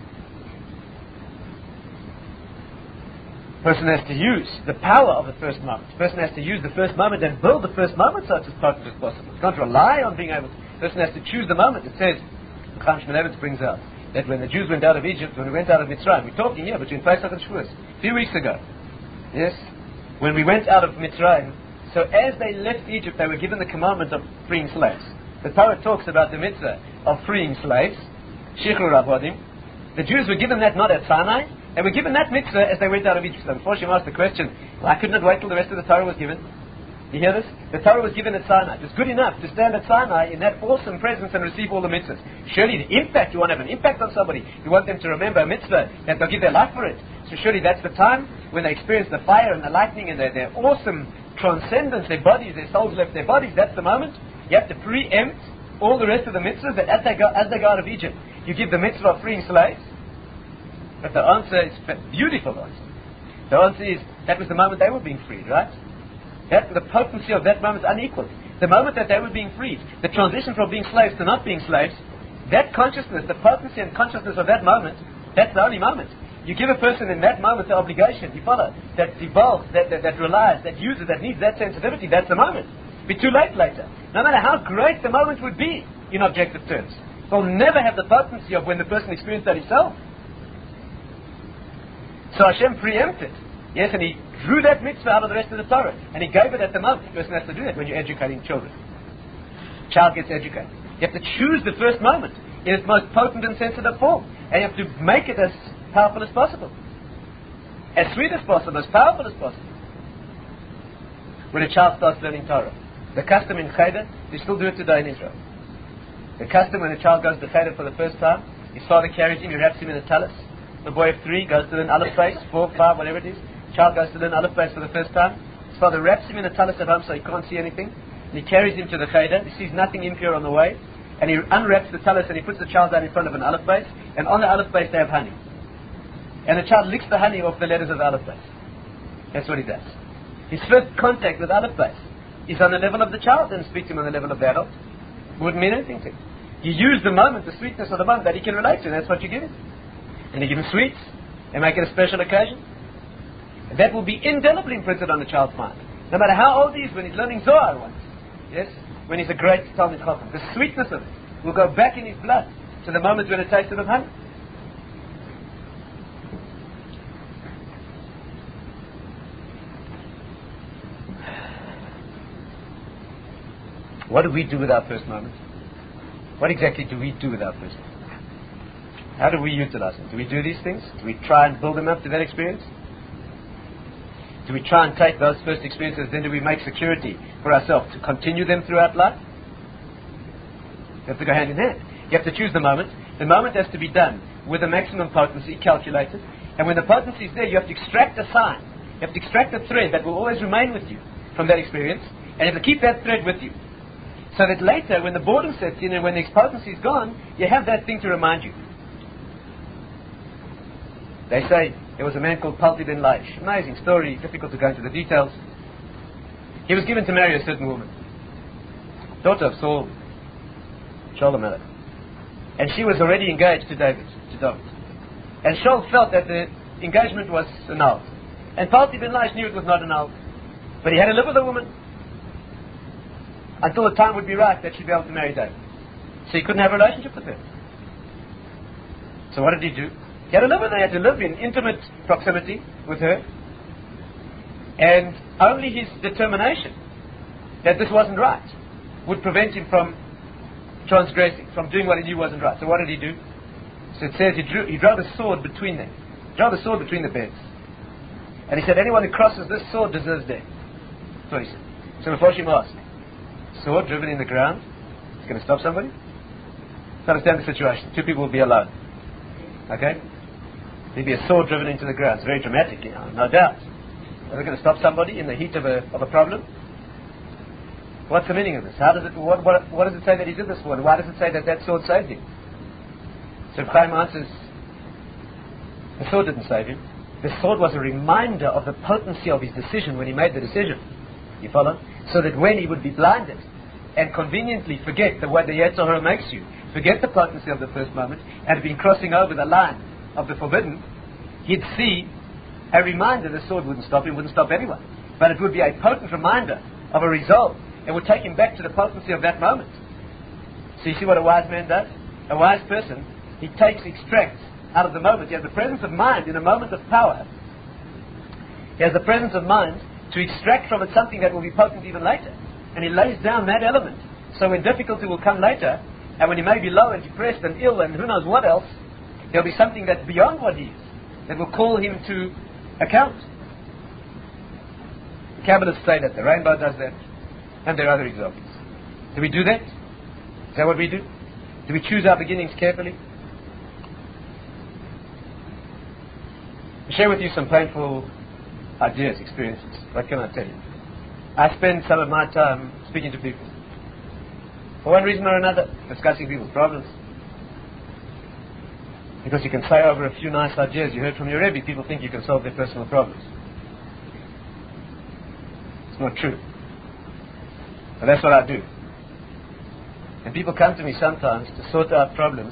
The person has to use the power of the first moment. The person has to use the first moment and build the first moment so it's as potent as possible. It's not rely on being able to. The person has to choose the moment. It says, Chaim Shmulevitz brings out that when the Jews went out of Egypt, when we went out of Mitzrayim, we're talking here between Pesach and Shavuos, a few weeks ago. Yes? When we went out of Mitzrayim, so as they left Egypt, they were given the commandment of freeing slaves. The Torah talks about the mitzvah of freeing slaves, Shichrur Avodim. The Jews were given that not at Sinai, they were given that mitzvah as they went out of Egypt. So unfortunately, I asked the question, why couldn't it wait till the rest of the Torah was given? You hear this? The Torah was given at Sinai. It was good enough to stand at Sinai in that awesome presence and receive all the mitzvahs. Surely the impact, you want to have an impact on somebody. You want them to remember a mitzvah, that they'll give their life for it. So surely that's the time when they experience the fire and the lightning and their awesome transcendence, their bodies, their souls left their bodies. That's the moment. You have to preempt all the rest of the mitzvahs that as they go out of Egypt, you give the mitzvah of freeing slaves. But the answer is a beautiful answer. The answer is that was the moment they were being freed, right? That the potency of that moment is unequaled. The moment that they were being freed, the transition from being slaves to not being slaves, that consciousness, the potency and consciousness of that moment, that's the only moment. You give a person in that moment the obligation, you follow, that devolves, that relies, that uses, that needs that sensitivity, that's the moment. Be too late later. No matter how great the moment would be in objective terms, they'll never have the potency of when the person experienced that himself. So Hashem preempted. Yes, and He drew that mitzvah out of the rest of the Torah. And He gave it at the moment. The person has to do that when you're educating children. Child gets educated. You have to choose the first moment in its most potent and sensitive form. And you have to make it as powerful as possible. As sweet as possible, as powerful as possible. When a child starts learning Torah. The custom in Cheder, they still do it today in Israel. The custom when a child goes to Cheder for the first time, his father carries him, he wraps him in a tallis. The boy of 3 goes to learn Aleph Beis, 4, 5, whatever it is. Child goes to learn Aleph Beis for the first time. His father wraps him in a tallis at home so he can't see anything. And he carries him to the Cheder. He sees nothing impure on the way. And he unwraps the tallis and he puts the child down in front of an Aleph Beis. And on the Aleph Beis they have honey. And the child licks the honey off the letters of the Aleph Beis. That's what he does. His first contact with Aleph Beis is on the level of the child and speaks to him on the level of the adult. It wouldn't mean anything to him. You use the moment, the sweetness of the moment that he can relate to, and that's what you give him. And you give him sweets, and make it a special occasion. And that will be indelibly imprinted on the child's mind. No matter how old he is, when he's learning Zohar once, yes, when he's a great Talmid Chacham, the sweetness of it will go back in his blood to the moment when it tasted of honey. What do we do with our first moment? What exactly do we do with our first moment? How do we utilize them? Do we do these things? Do we try and build them up to that experience? Do we try and take those first experiences, then do we make security for ourselves to continue them throughout life? You have to go hand in hand. You have to choose the moment. The moment has to be done with the maximum potency calculated. And when the potency is there, you have to extract a sign. You have to extract a thread that will always remain with you from that experience. And you have to keep that thread with you. So that later, when the boredom sets in and when the potency is gone, you have that thing to remind you. They say there was a man called Palti ben Laish. Amazing story, difficult to go into the details. He was given to marry a certain woman, daughter of Saul, Shaul HaMelech. And she was already engaged to David. And Shaul felt that the engagement was annulled. And Palti ben Laish knew it was not annulled. But he had to live with the woman until the time would be right that she'd be able to marry David. So he couldn't have a relationship with her. So what did he do? He had to live with her. He had to live in intimate proximity with her. And only his determination that this wasn't right would prevent him from transgressing, from doing what he knew wasn't right. So what did he do? So it says he drove a sword between them. He drove a sword between the beds. And he said, anyone who crosses this sword deserves death. That's what he said. So Mephoshim asked, sword driven in the ground, it's going to stop somebody? So understand the situation. Two people will be alone. Okay? There'll be a sword driven into the ground. It's very dramatic, no doubt. Are they going to stop somebody in the heat of a problem? What's the meaning of this? How does it? What does it say that he did this for? And why does it say that sword saved him? So Chaim answers, the sword didn't save him. The sword was a reminder of the potency of his decision when he made the decision. You follow? So that when he would be blinded and conveniently forget the way the Yetzer Hara makes you, forget the potency of the first moment, and have been crossing over the line of the forbidden, he'd see a reminder. The sword wouldn't stop him, wouldn't stop anyone. But it would be a potent reminder of a resolve. It would take him back to the potency of that moment. So you see what a wise man does? A wise person, he extracts out of the moment. He has the presence of mind in a moment of power. He has the presence of mind to extract from it something that will be potent even later. And he lays down that element. So when difficulty will come later, and when he may be low and depressed and ill and who knows what else, there'll be something that's beyond what he is, that will call him to account. The Kabbalists say that the rainbow does that, and there are other examples. Do we do that? Is that what we do? Do we choose our beginnings carefully? I'll share with you some painful ideas, experiences. What can I tell you? I spend some of my time speaking to people. For one reason or another, discussing people's problems. Because you can say over a few nice ideas you heard from your Rebbe, people think you can solve their personal problems. It's not true. But that's what I do. And people come to me sometimes to sort out problems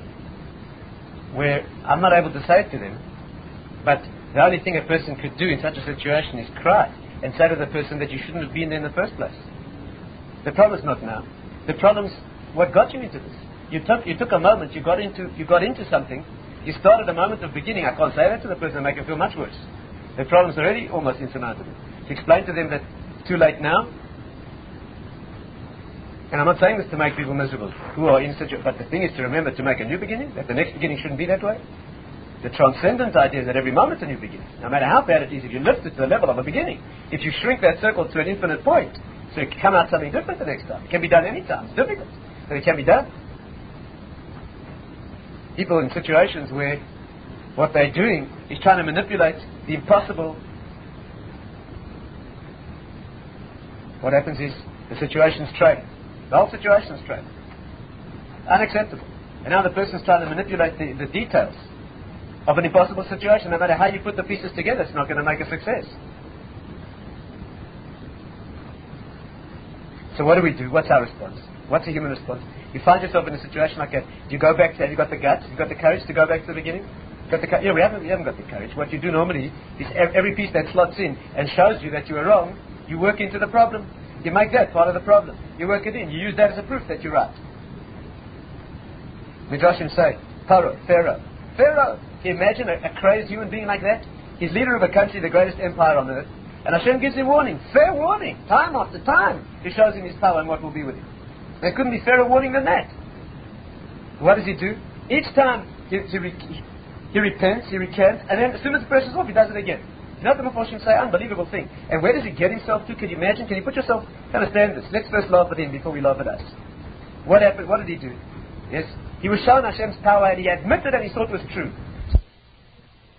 where I'm not able to say it to them, but the only thing a person could do in such a situation is cry and say to the person that you shouldn't have been there in the first place. The problem's not now. The problem's what got you into this. You took a moment, you got into something, you started a moment of beginning. I can't say that to the person and make them feel much worse. The problem's already almost insurmountable. To explain to them that it's too late now, and I'm not saying this to make people miserable who are in such a, but the thing is to remember to make a new beginning, that the next beginning shouldn't be that way. The transcendent idea is that every moment's a new beginning. No matter how bad it is, if you lift it to the level of a beginning, if you shrink that circle to an infinite point, so it can come out something different the next time. It can be done any time. It's difficult, but it can be done. People in situations where what they're doing is trying to manipulate the impossible. What happens is the situation's trade. The whole situation's trade. Unacceptable. And now the person's trying to manipulate the details of an impossible situation. No matter how you put the pieces together, it's not going to make a success. So what do we do? What's our response? What's a human response? You find yourself in a situation like that. Do you go back to, have you got the guts? Have you got the courage to go back to the beginning? We haven't got the courage. What you do normally is every piece that slots in and shows you that you were wrong, you work into the problem. You make that part of the problem. You work it in. You use that as a proof that you're right. Midrashim say, Pharaoh. Can you imagine a crazed human being like that? He's leader of a country, the greatest empire on earth. And Hashem gives him warning, fair warning, time after time. He shows him his power and what will be with him. There couldn't be fairer warning than that. What does he do? Each time he repents, he recants, and then as soon as the pressure's off, he does it again. You know what the Mephoshim say? Unbelievable thing. And where does he get himself to? Can you imagine? Can you put yourself, understand this? Let's first laugh at him before we laugh at us. What happened? What did he do? Yes, he was shown Hashem's power and he admitted and he thought it was true.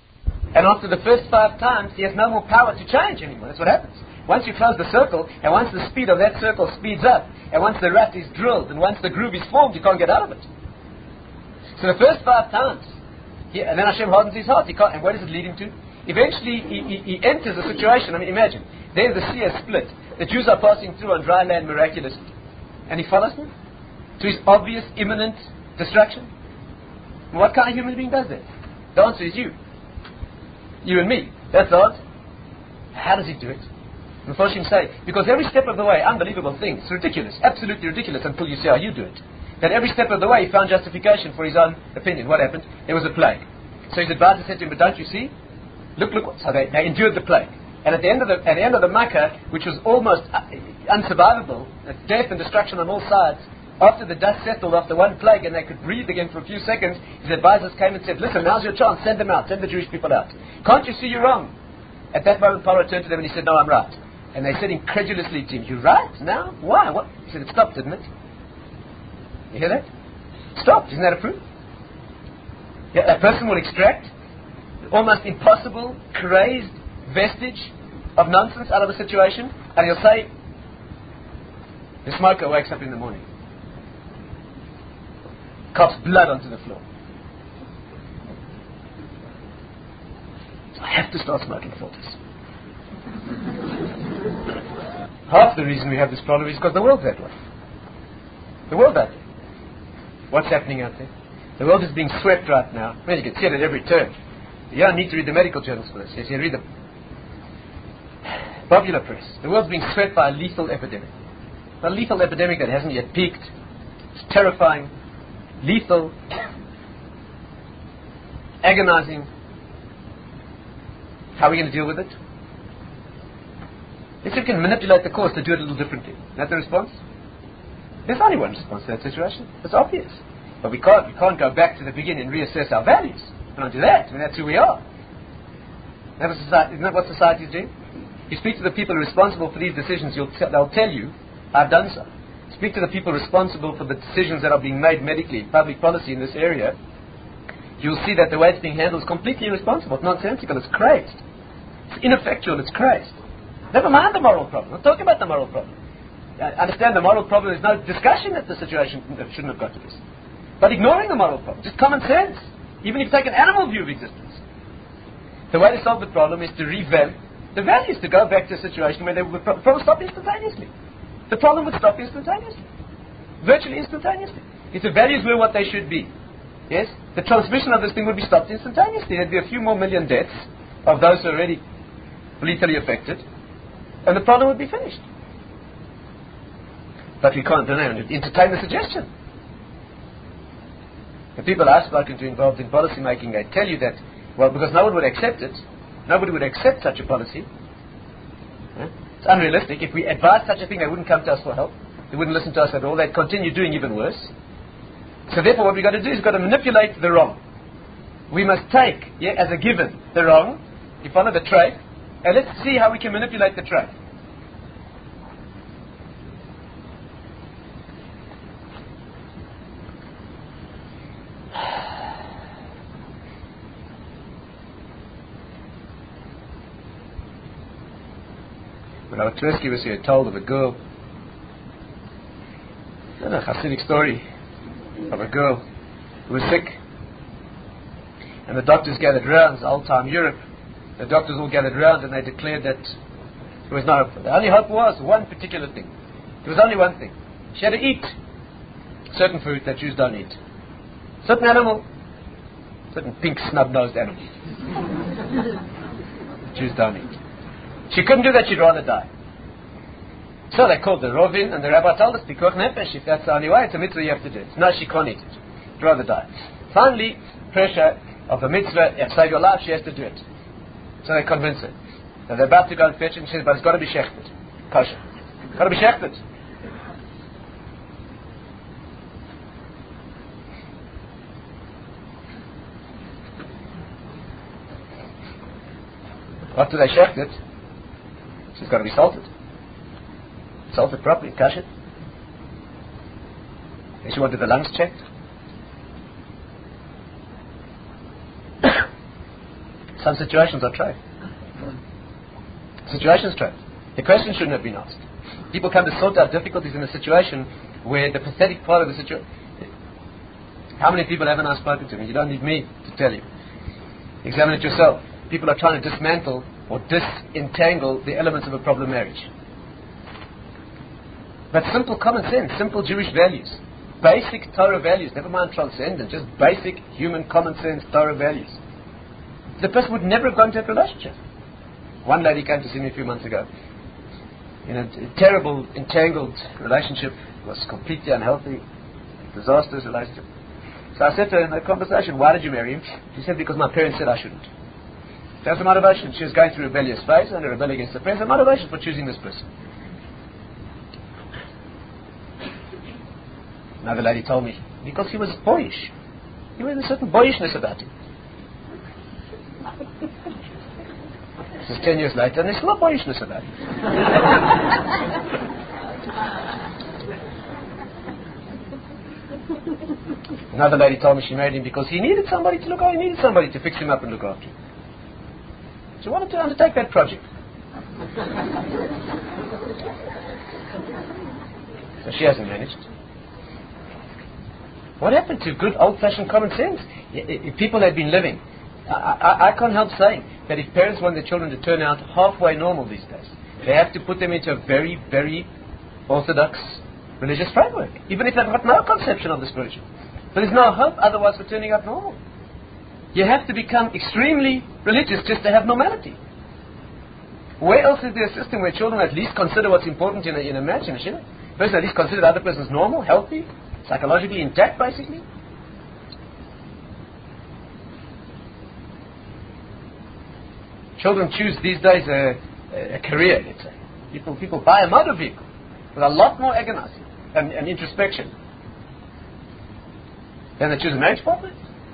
And after the first 5 times, he has no more power to change anymore. That's what happens. Once you close the circle, and once the speed of that circle speeds up, and once the rut is drilled, and once the groove is formed, you can't get out of it. So the first 5 times, and then Hashem hardens his heart. He can't, and where does it lead him to? Eventually, he enters a situation. I mean, imagine. There's the sea has split. The Jews are passing through on dry land miraculously. And he follows them to his obvious, imminent destruction. What kind of human being does that? The answer is you. You and me. That's the answer. How does he do it? The Mephoshim say, because every step of the way, unbelievable thing. It's ridiculous. Absolutely ridiculous until you see how you do it. That every step of the way he found justification for his own opinion. What happened? There was a plague. So his advisor said to him, but don't you see? Look. So they endured the plague. And at the end of the Makkah, which was almost unsurvivable, death and destruction on all sides, after the dust settled after one plague and they could breathe again for a few seconds, his advisors came and said, listen, now's your chance, send them out, send the Jewish people out. Can't you see you're wrong? At that moment, Paro turned to them and he said, no, I'm right. And they said incredulously to him, you're right? Now? Why? What? He said, it stopped, didn't it? You hear that? Stopped. Isn't that a proof? Yeah, a person will extract almost impossible, crazed vestige of nonsense out of a situation, and he'll say, the smoker wakes up in the morning, coughs blood onto the floor. So I have to start smoking filters. Half the reason we have this problem is because the world's that way. The world that way. What's happening out there? The world is being swept right now. Well, you can see it at every turn. You don't need to read the medical journals for this. Yes, you read them. Popular press. The world's being swept by a lethal epidemic. A lethal epidemic that hasn't yet peaked. It's terrifying, lethal, agonizing. How are we going to deal with it? If you can manipulate the course to do it a little differently. Is that the response? There's only one response to that situation. It's obvious. But we can't go back to the beginning and reassess our values. We don't do that. I mean, that's who we are. Isn't that what society is doing? You speak to the people responsible for these decisions, they'll tell you, I've done so. Speak to the people responsible for the decisions that are being made medically, public policy in this area, you'll see that the way it's being handled is completely irresponsible. It's nonsensical. It's crazed. It's ineffectual. It's crazed. Never mind the moral problem. I'm talking about the moral problem. I understand the moral problem. There's no discussion that the situation shouldn't have got to this. But ignoring the moral problem, just common sense, even if you take an animal view of existence. The way to solve the problem is to revamp the values, to go back to a situation where they would probably stop instantaneously. The problem would stop instantaneously. Virtually instantaneously. If the values were what they should be, yes, the transmission of this thing would be stopped instantaneously. There'd be a few more million deaths of those who are already lethally affected, and the problem would be finished. But we can't entertain the suggestion. The people I've spoken to involved in policy making, they tell you that, well, because no one would accept it, nobody would accept such a policy. It's unrealistic. If we advised such a thing, they wouldn't come to us for help. They wouldn't listen to us at all. They'd continue doing even worse. So therefore what we've got to do is we've got to manipulate the wrong. We must take, as a given, the wrong. You follow the trait, and let's see how we can manipulate the trait. When our Tversky was here, told of a girl, a Hasidic story of a girl who was sick, and the doctors gathered round. It's old-time Europe. The doctors all gathered round and they declared that there was no hope. The only hope was one particular thing. There was only one thing. She had to eat certain food that Jews don't eat. Certain animal, certain pink snub-nosed animal. Jews don't eat. She couldn't do that, she'd rather die. So they called the Rovin, and the rabbi told us, Pikuach Nefesh, if that's the only way, it's a mitzvah you have to do it. No, she can't eat it. She'd rather die. Finally, pressure of the mitzvah, you have to save your life, she has to do it. So they convince her. So they're about to go and fetch it, and she says, but it's got to be shechted. Kosher. It's got to be shechted. After they shecht it, she's got to be salted. Salted properly, kosher. Then she wanted the lungs checked. Some situations are trade. Situations trade. The question shouldn't have been asked. People come to sort out difficulties in a situation where the pathetic part of the situation... How many people haven't I spoken to? You don't need me to tell you. Examine it yourself. People are trying to dismantle or disentangle the elements of a problem marriage. But simple common sense, simple Jewish values, basic Torah values, never mind transcendent, just basic human common sense Torah values. The person would never have gone into a relationship. One lady came to see me a few months ago in a terrible, entangled relationship. It was completely unhealthy, disastrous relationship. So I said to her in the conversation, why did you marry him? She said, because my parents said I shouldn't. That's the motivation. She was going through a rebellious phase and a rebellion against the parents. The motivation for choosing this person. Another lady told me, because he was boyish. He had a certain boyishness about him. This is 10 years later and there's still a boyishness about him. Another lady told me she married him because he needed somebody to look after him. He needed somebody to fix him up and look after him. She wanted to undertake that project. So she hasn't managed. What happened to good old-fashioned common sense? If people had been living, I can't help saying that if parents want their children to turn out halfway normal these days, they have to put them into a very, very orthodox religious framework, even if they've got no conception of the spiritual. But there's no hope otherwise for turning out normal. You have to become extremely religious just to have normality. Where else is there a system where children at least consider what's important in a marriage, in a shidduch? Person at least consider the other person's normal, healthy, psychologically intact, basically? Children choose these days a career, let's say. People buy a motor vehicle with a lot more agonizing and introspection than they choose a marriage partner.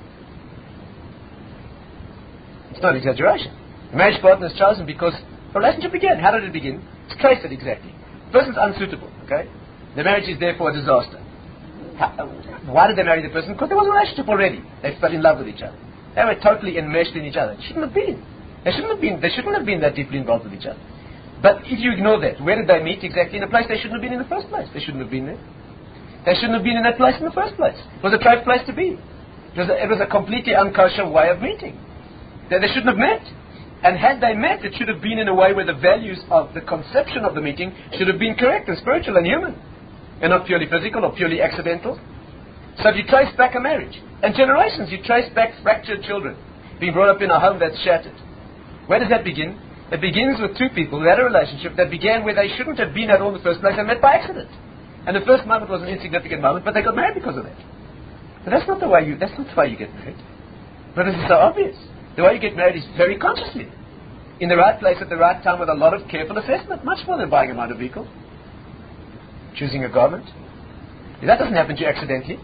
It's not exaggeration. The marriage partner is chosen because the relationship began. How did it begin? Let's trace it exactly. The person's unsuitable, okay? The marriage is therefore a disaster. Why did they marry the person? Because there was a relationship already. They fell in love with each other. They were totally enmeshed in each other. It shouldn't have been. They shouldn't have been that deeply involved with each other. But if you ignore that, where did they meet exactly? In a place they shouldn't have been in the first place. They shouldn't have been there. They shouldn't have been in that place in the first place. It was a trite place to be. It was a completely unkosher way of meeting. They shouldn't have met. And had they met, it should have been in a way where the values of the conception of the meeting should have been correct and spiritual and human, and not purely physical or purely accidental. So if you trace back a marriage, and generations, you trace back fractured children being brought up in a home that's shattered. Where does that begin? It begins with two people who had a relationship that began where they shouldn't have been at all in the first place and met by accident. And the first moment was an insignificant moment, but they got married because of that. But that's not the way you get married. But this is so obvious. The way you get married is very consciously. In the right place at the right time with a lot of careful assessment. Much more than buying a motor vehicle. Choosing a garment. That doesn't happen to you accidentally.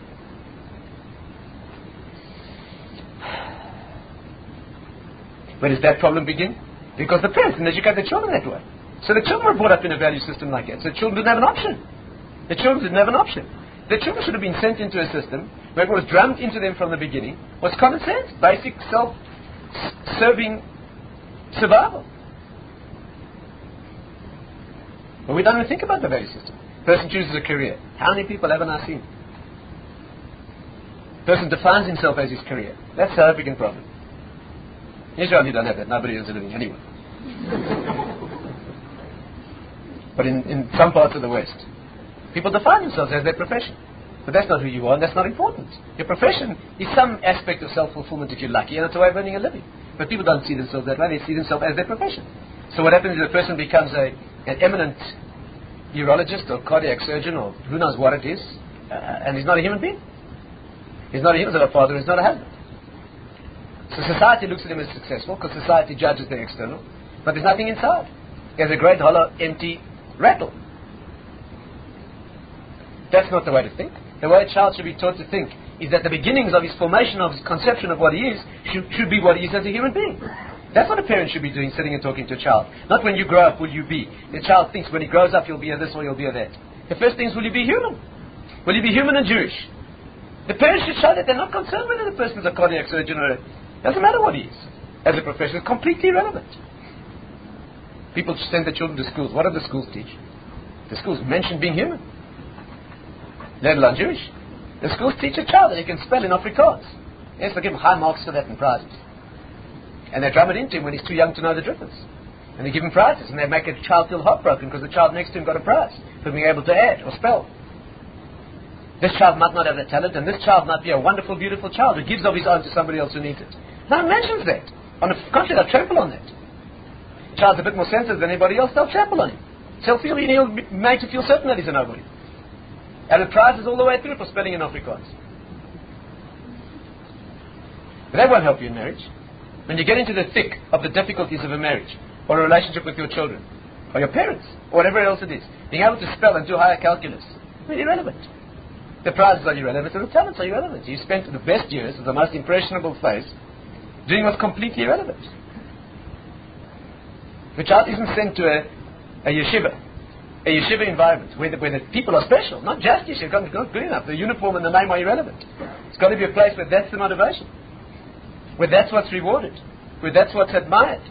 Where does that problem begin? Because the parents didn't educate their children that way. So the children were brought up in a value system like that. So the children didn't have an option. The children didn't have an option. The children should have been sent into a system where what was drummed into them from the beginning was common sense, basic self-serving survival. But we don't even think about the value system. Person chooses a career. How many people haven't I seen? Person defines himself as his career. That's a South African problem. In Israel you don't have that. Nobody is living anywhere. But in some parts of the West, people define themselves as their profession. But that's not who you are, and that's not important. Your profession is some aspect of self-fulfillment if you're lucky, and it's a way of earning a living. But people don't see themselves that way. They see themselves as their profession. So what happens is the person becomes an eminent urologist or cardiac surgeon or who knows what it is, and he's not a human being. He's not a human, he's not a father, he's not a husband. So society looks at him as successful because society judges the external, but there's nothing inside. He has a great, hollow, empty rattle. That's not the way to think. The way a child should be taught to think is that the beginnings of his formation, of his conception of what he is, should be what he is as a human being. That's what a parent should be doing, sitting and talking to a child. Not when you grow up, will you be. The child thinks when he grows up, he'll be a this or he'll be a that. The first thing is, will you be human? Will you be human and Jewish? The parents should show that they're not concerned whether the person is a cardiac surgeon or doesn't matter what he is. as a profession is completely irrelevant. People send their children to schools. What do the schools teach? The schools mention being human, let alone Jewish. The schools teach a child that he can spell in Afrikaans. Yes, they give him high marks for that and prizes. And they drum it into him when he's too young to know the difference. And they give him prizes, and they make a child feel heartbroken because the child next to him got a prize for being able to add or spell. This child might not have that talent, and this child might be a wonderful, beautiful child who gives of his own to somebody else who needs it. No one mentions that. On the contrary, they'll trample on that. The child's a bit more sensitive than anybody else, they'll trample on him. So he'll be made to feel certain that he's a nobody. And the prizes all the way through for spelling in Afrikaans. But that won't help you in marriage. When you get into the thick of the difficulties of a marriage, or a relationship with your children, or your parents, or whatever else it is, being able to spell and do higher calculus, it's irrelevant. The prizes are irrelevant, and the talents are irrelevant. You spent the best years of the most impressionable phase doing what's completely irrelevant. The child isn't sent to a yeshiva environment where the people are special, not just yeshiva, not good enough. The uniform and the name are irrelevant. It's got to be a place where that's the motivation, where that's what's rewarded, where that's what's admired.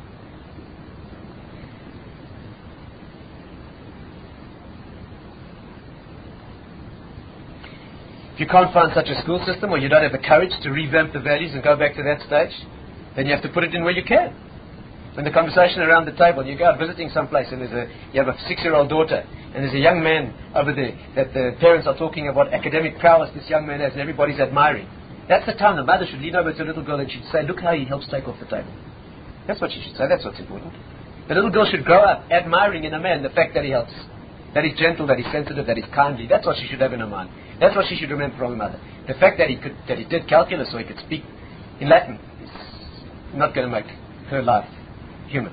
If you can't find such a school system, or you don't have the courage to revamp the values and go back to that stage, then you have to put it in where you can. When the conversation around the table, you go out visiting someplace and you have a 6-year-old daughter, and there's a young man over there that the parents are talking about academic prowess this young man has, and everybody's admiring. That's the time the mother should lean over to a little girl and she'd say, look how he helps take off the table. That's what she should say. That's what's important. The little girl should grow up admiring in a man the fact that he helps, that he's gentle, that he's sensitive, that he's kindly. That's what she should have in her mind. That's what she should remember from her mother. The fact that he did calculus or he could speak in Latin is not going to make her life human.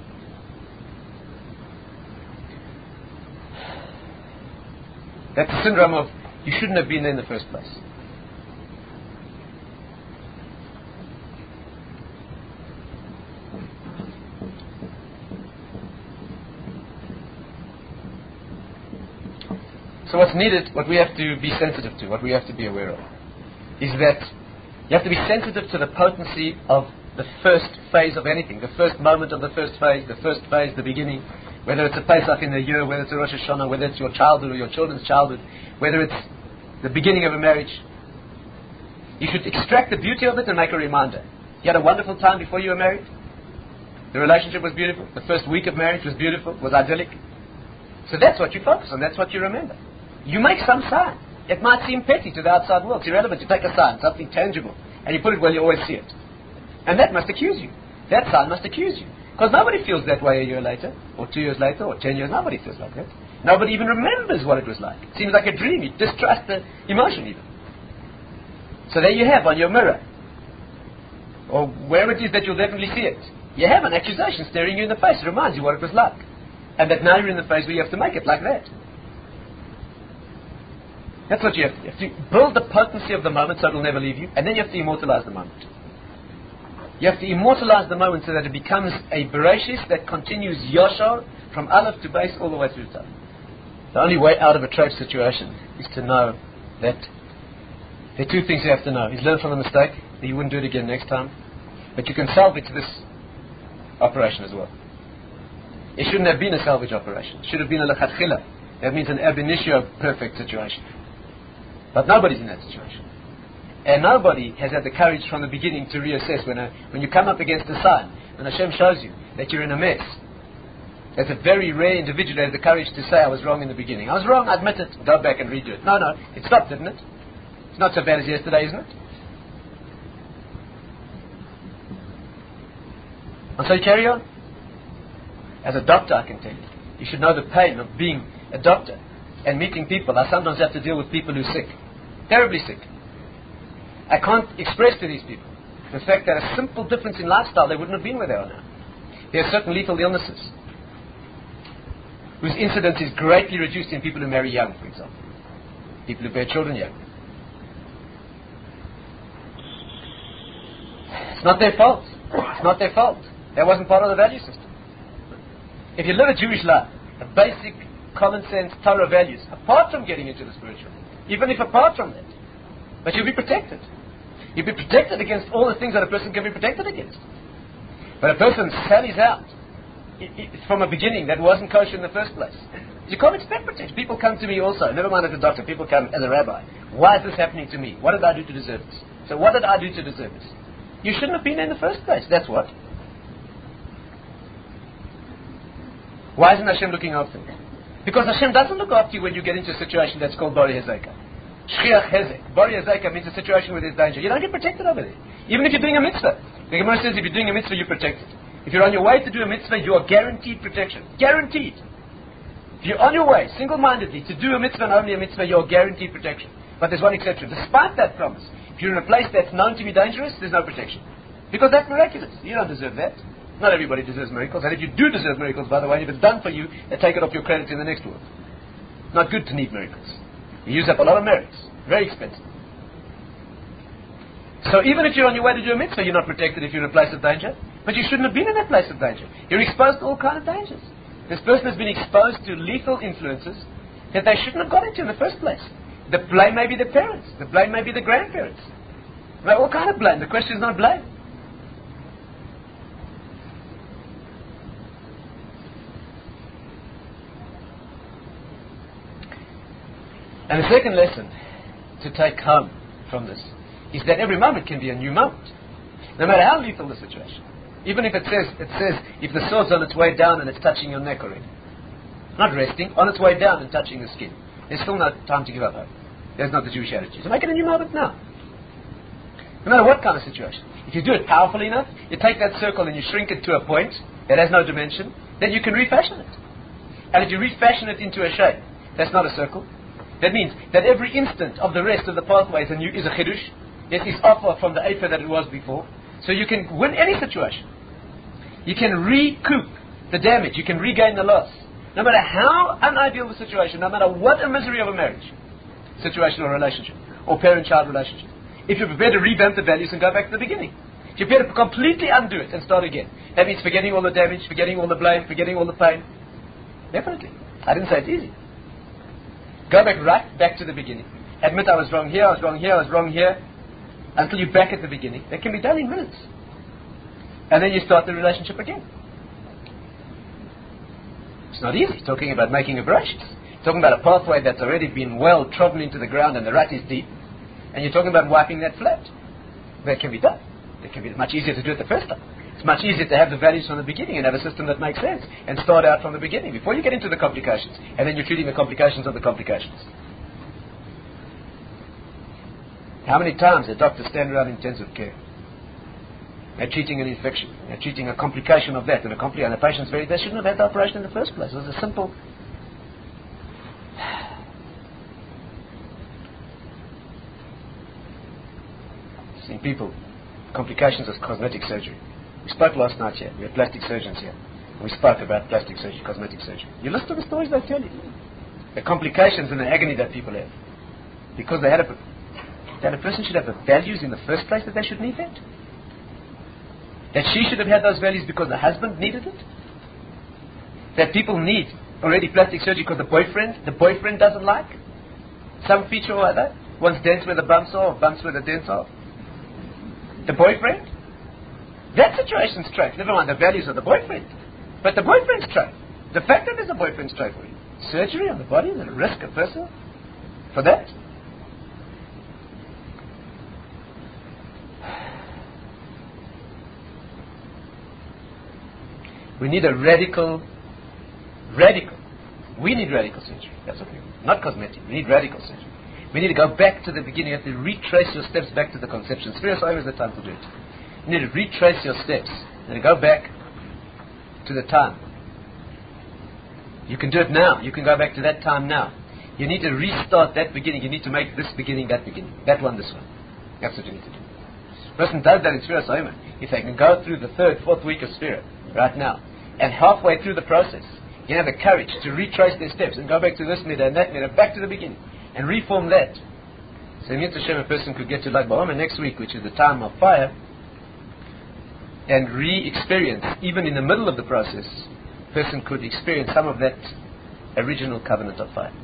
That's the syndrome of you shouldn't have been there in the first place. So what's needed, what we have to be sensitive to, what we have to be aware of, is that you have to be sensitive to the potency of the first phase of anything, the first moment of the first phase, the beginning, whether it's a Pesach in the year, whether it's a Rosh Hashanah, whether it's your childhood or your children's childhood, whether it's the beginning of a marriage. You should extract the beauty of it and make a reminder. You had a wonderful time before you were married. The relationship was beautiful. The first week of marriage was beautiful, was idyllic. So that's what you focus on, that's what you remember. You make some sign. It might seem petty to the outside world. It's irrelevant. You take a sign, something tangible, and you put it where you always see it. And that must accuse you. That sign must accuse you. Because nobody feels that way a year later, or 2 years later, or 10 years. Nobody feels like that. Nobody even remembers what it was like. It seems like a dream. You distrust the emotion even. So there you have on your mirror, or wherever it is that you'll definitely see it, you have an accusation staring you in the face. It reminds you what it was like. And that now you're in the phase where you have to make it like that. That's what you have to do. You have to build the potency of the moment so it will never leave you, and then you have to immortalize the moment. You have to immortalize the moment so that it becomes a Bereshis that continues Yashar from Aleph to Beis all the way through time. The only way out of a trap situation is to know that there are two things you have to know. Is learn from the mistake, that you wouldn't do it again next time, but you can salvage this operation as well. It shouldn't have been a salvage operation. It should have been a lechatchila. That means an ab initio perfect situation. But nobody's in that situation. And nobody has had the courage from the beginning to reassess when you come up against a sign, when Hashem shows you that you're in a mess. There's a very rare individual who has the courage to say, I was wrong in the beginning. I was wrong, I admit it, go back and redo it. No, it stopped, didn't it? It's not so bad as yesterday, isn't it? And so you carry on. As a doctor, I can tell you, you should know the pain of being a doctor and meeting people. I sometimes have to deal with people who are sick, terribly sick. I can't express to these people the fact that a simple difference in lifestyle, they wouldn't have been where they are now. There are certain lethal illnesses whose incidence is greatly reduced in people who marry young, for example. People who bear children young. It's not their fault. It's not their fault. That wasn't part of the value system. If you live a Jewish life, a basic common sense Torah values, apart from getting into the spiritual, even if apart from that, but you'll be protected. You'll be protected against all the things that a person can be protected against. But a person sallies out from a beginning that wasn't kosher in the first place. You can't expect protection. People come to me also, never mind as a doctor, people come as a rabbi. Why is this happening to me? What did I do to deserve this? So what did I do to deserve this? You shouldn't have been in the first place. That's what. Why isn't Hashem looking after you? Because Hashem doesn't look after you when you get into a situation that's called Bari Hezekah. Shchiach Hezek. Bari Hezekah means a situation where there's danger. You don't get protected over there. Even if you're doing a mitzvah. The Gemara says if you're doing a mitzvah, you're protected. If you're on your way to do a mitzvah, you are guaranteed protection. Guaranteed. If you're on your way, single-mindedly, to do a mitzvah and only a mitzvah, you're guaranteed protection. But there's one exception. Despite that promise, if you're in a place that's known to be dangerous, there's no protection. Because that's miraculous. You don't deserve that. Not everybody deserves miracles. And if you do deserve miracles, by the way, if it's done for you, they take it off your credit in the next world. Not good to need miracles. You use up a lot of merits. Very expensive. So even if you're on your way to do a mitzvah, you're not protected if you're in a place of danger. But you shouldn't have been in that place of danger. You're exposed to all kinds of dangers. This person has been exposed to lethal influences that they shouldn't have got into in the first place. The blame may be the parents. The blame may be the grandparents. Well, all kind of blame. The question is not blame. And the second lesson to take home from this is that every moment can be a new moment. No matter how lethal the situation. Even if it says if the sword's on its way down and it's touching your neck already. Not resting, on its way down and touching the skin. There's still no time to give up hope. There's not the Jewish attitude. So make it a new moment now. No matter what kind of situation. If you do it powerfully enough, you take that circle and you shrink it to a point that has no dimension, then you can refashion it. And if you refashion it into a shape, that's not a circle. That means that every instant of the rest of the pathway is a chidush. It is off from the aether that it was before. So you can win any situation. You can recoup the damage. You can regain the loss. No matter how unideal the situation, no matter what a misery of a marriage, situation or relationship, or parent-child relationship. If you're prepared to revamp the values and go back to the beginning. If you're prepared to completely undo it and start again. That means forgetting all the damage, forgetting all the blame, forgetting all the pain. Definitely. I didn't say it's easy. Go right back to the beginning. Admit I was wrong here, I was wrong here, I was wrong here. Until you're back at the beginning. That can be done in minutes. And then you start the relationship again. It's not easy. Talking about making abrasions. Talking about a pathway that's already been well trodden into the ground and the rut is deep. And you're talking about wiping that flat. That can be done. It can be much easier to do it the first time. It's much easier to have the values from the beginning and have a system that makes sense. And start out from the beginning before you get into the complications. And then you're treating the complications of the complications. How many times do doctors stand around intensive care? They're treating an infection. They're treating a complication of that. And the patient's they shouldn't have had the operation in the first place. It was a simple... Seeing people, complications of cosmetic surgery. We spoke last night here. We had plastic surgeons here. We spoke about plastic surgery, cosmetic surgery. You listen to the stories they tell you. The complications and the agony that people have. Because they had that a person should have the values in the first place that they should need that. That she should have had those values because the husband needed it. That people need already plastic surgery because the boyfriend doesn't like some feature or other. Wants dents where the bumps are or bumps where the dents are. The boyfriend? That situation's straight. Never mind the values of the boyfriend. But the boyfriend's straight. The fact that there's a boyfriend's straight for you. Surgery on the body and a risk a person for that? We need a radical. We need radical surgery. That's what we need. Not cosmetic. We need radical surgery. We need to go back to the beginning. You have to retrace your steps back to the conception. Spheres always the time to do it. You need to retrace your steps and go back to the time. You can do it now. You can go back to that time now. You need to restart that beginning. You need to make this beginning that beginning. That one, this one. That's what you need to do. A person does that in Spheres Omer. If they can go through the third, fourth week of Sphere right now, and halfway through the process, you have the courage to retrace their steps and go back to this midah and that midah, back to the beginning, and reform that. So in Mitzvah Shem, a person could get to Lag BaOmer next week, which is the time of fire, and re-experience, even in the middle of the process, a person could experience some of that original covenant of fire.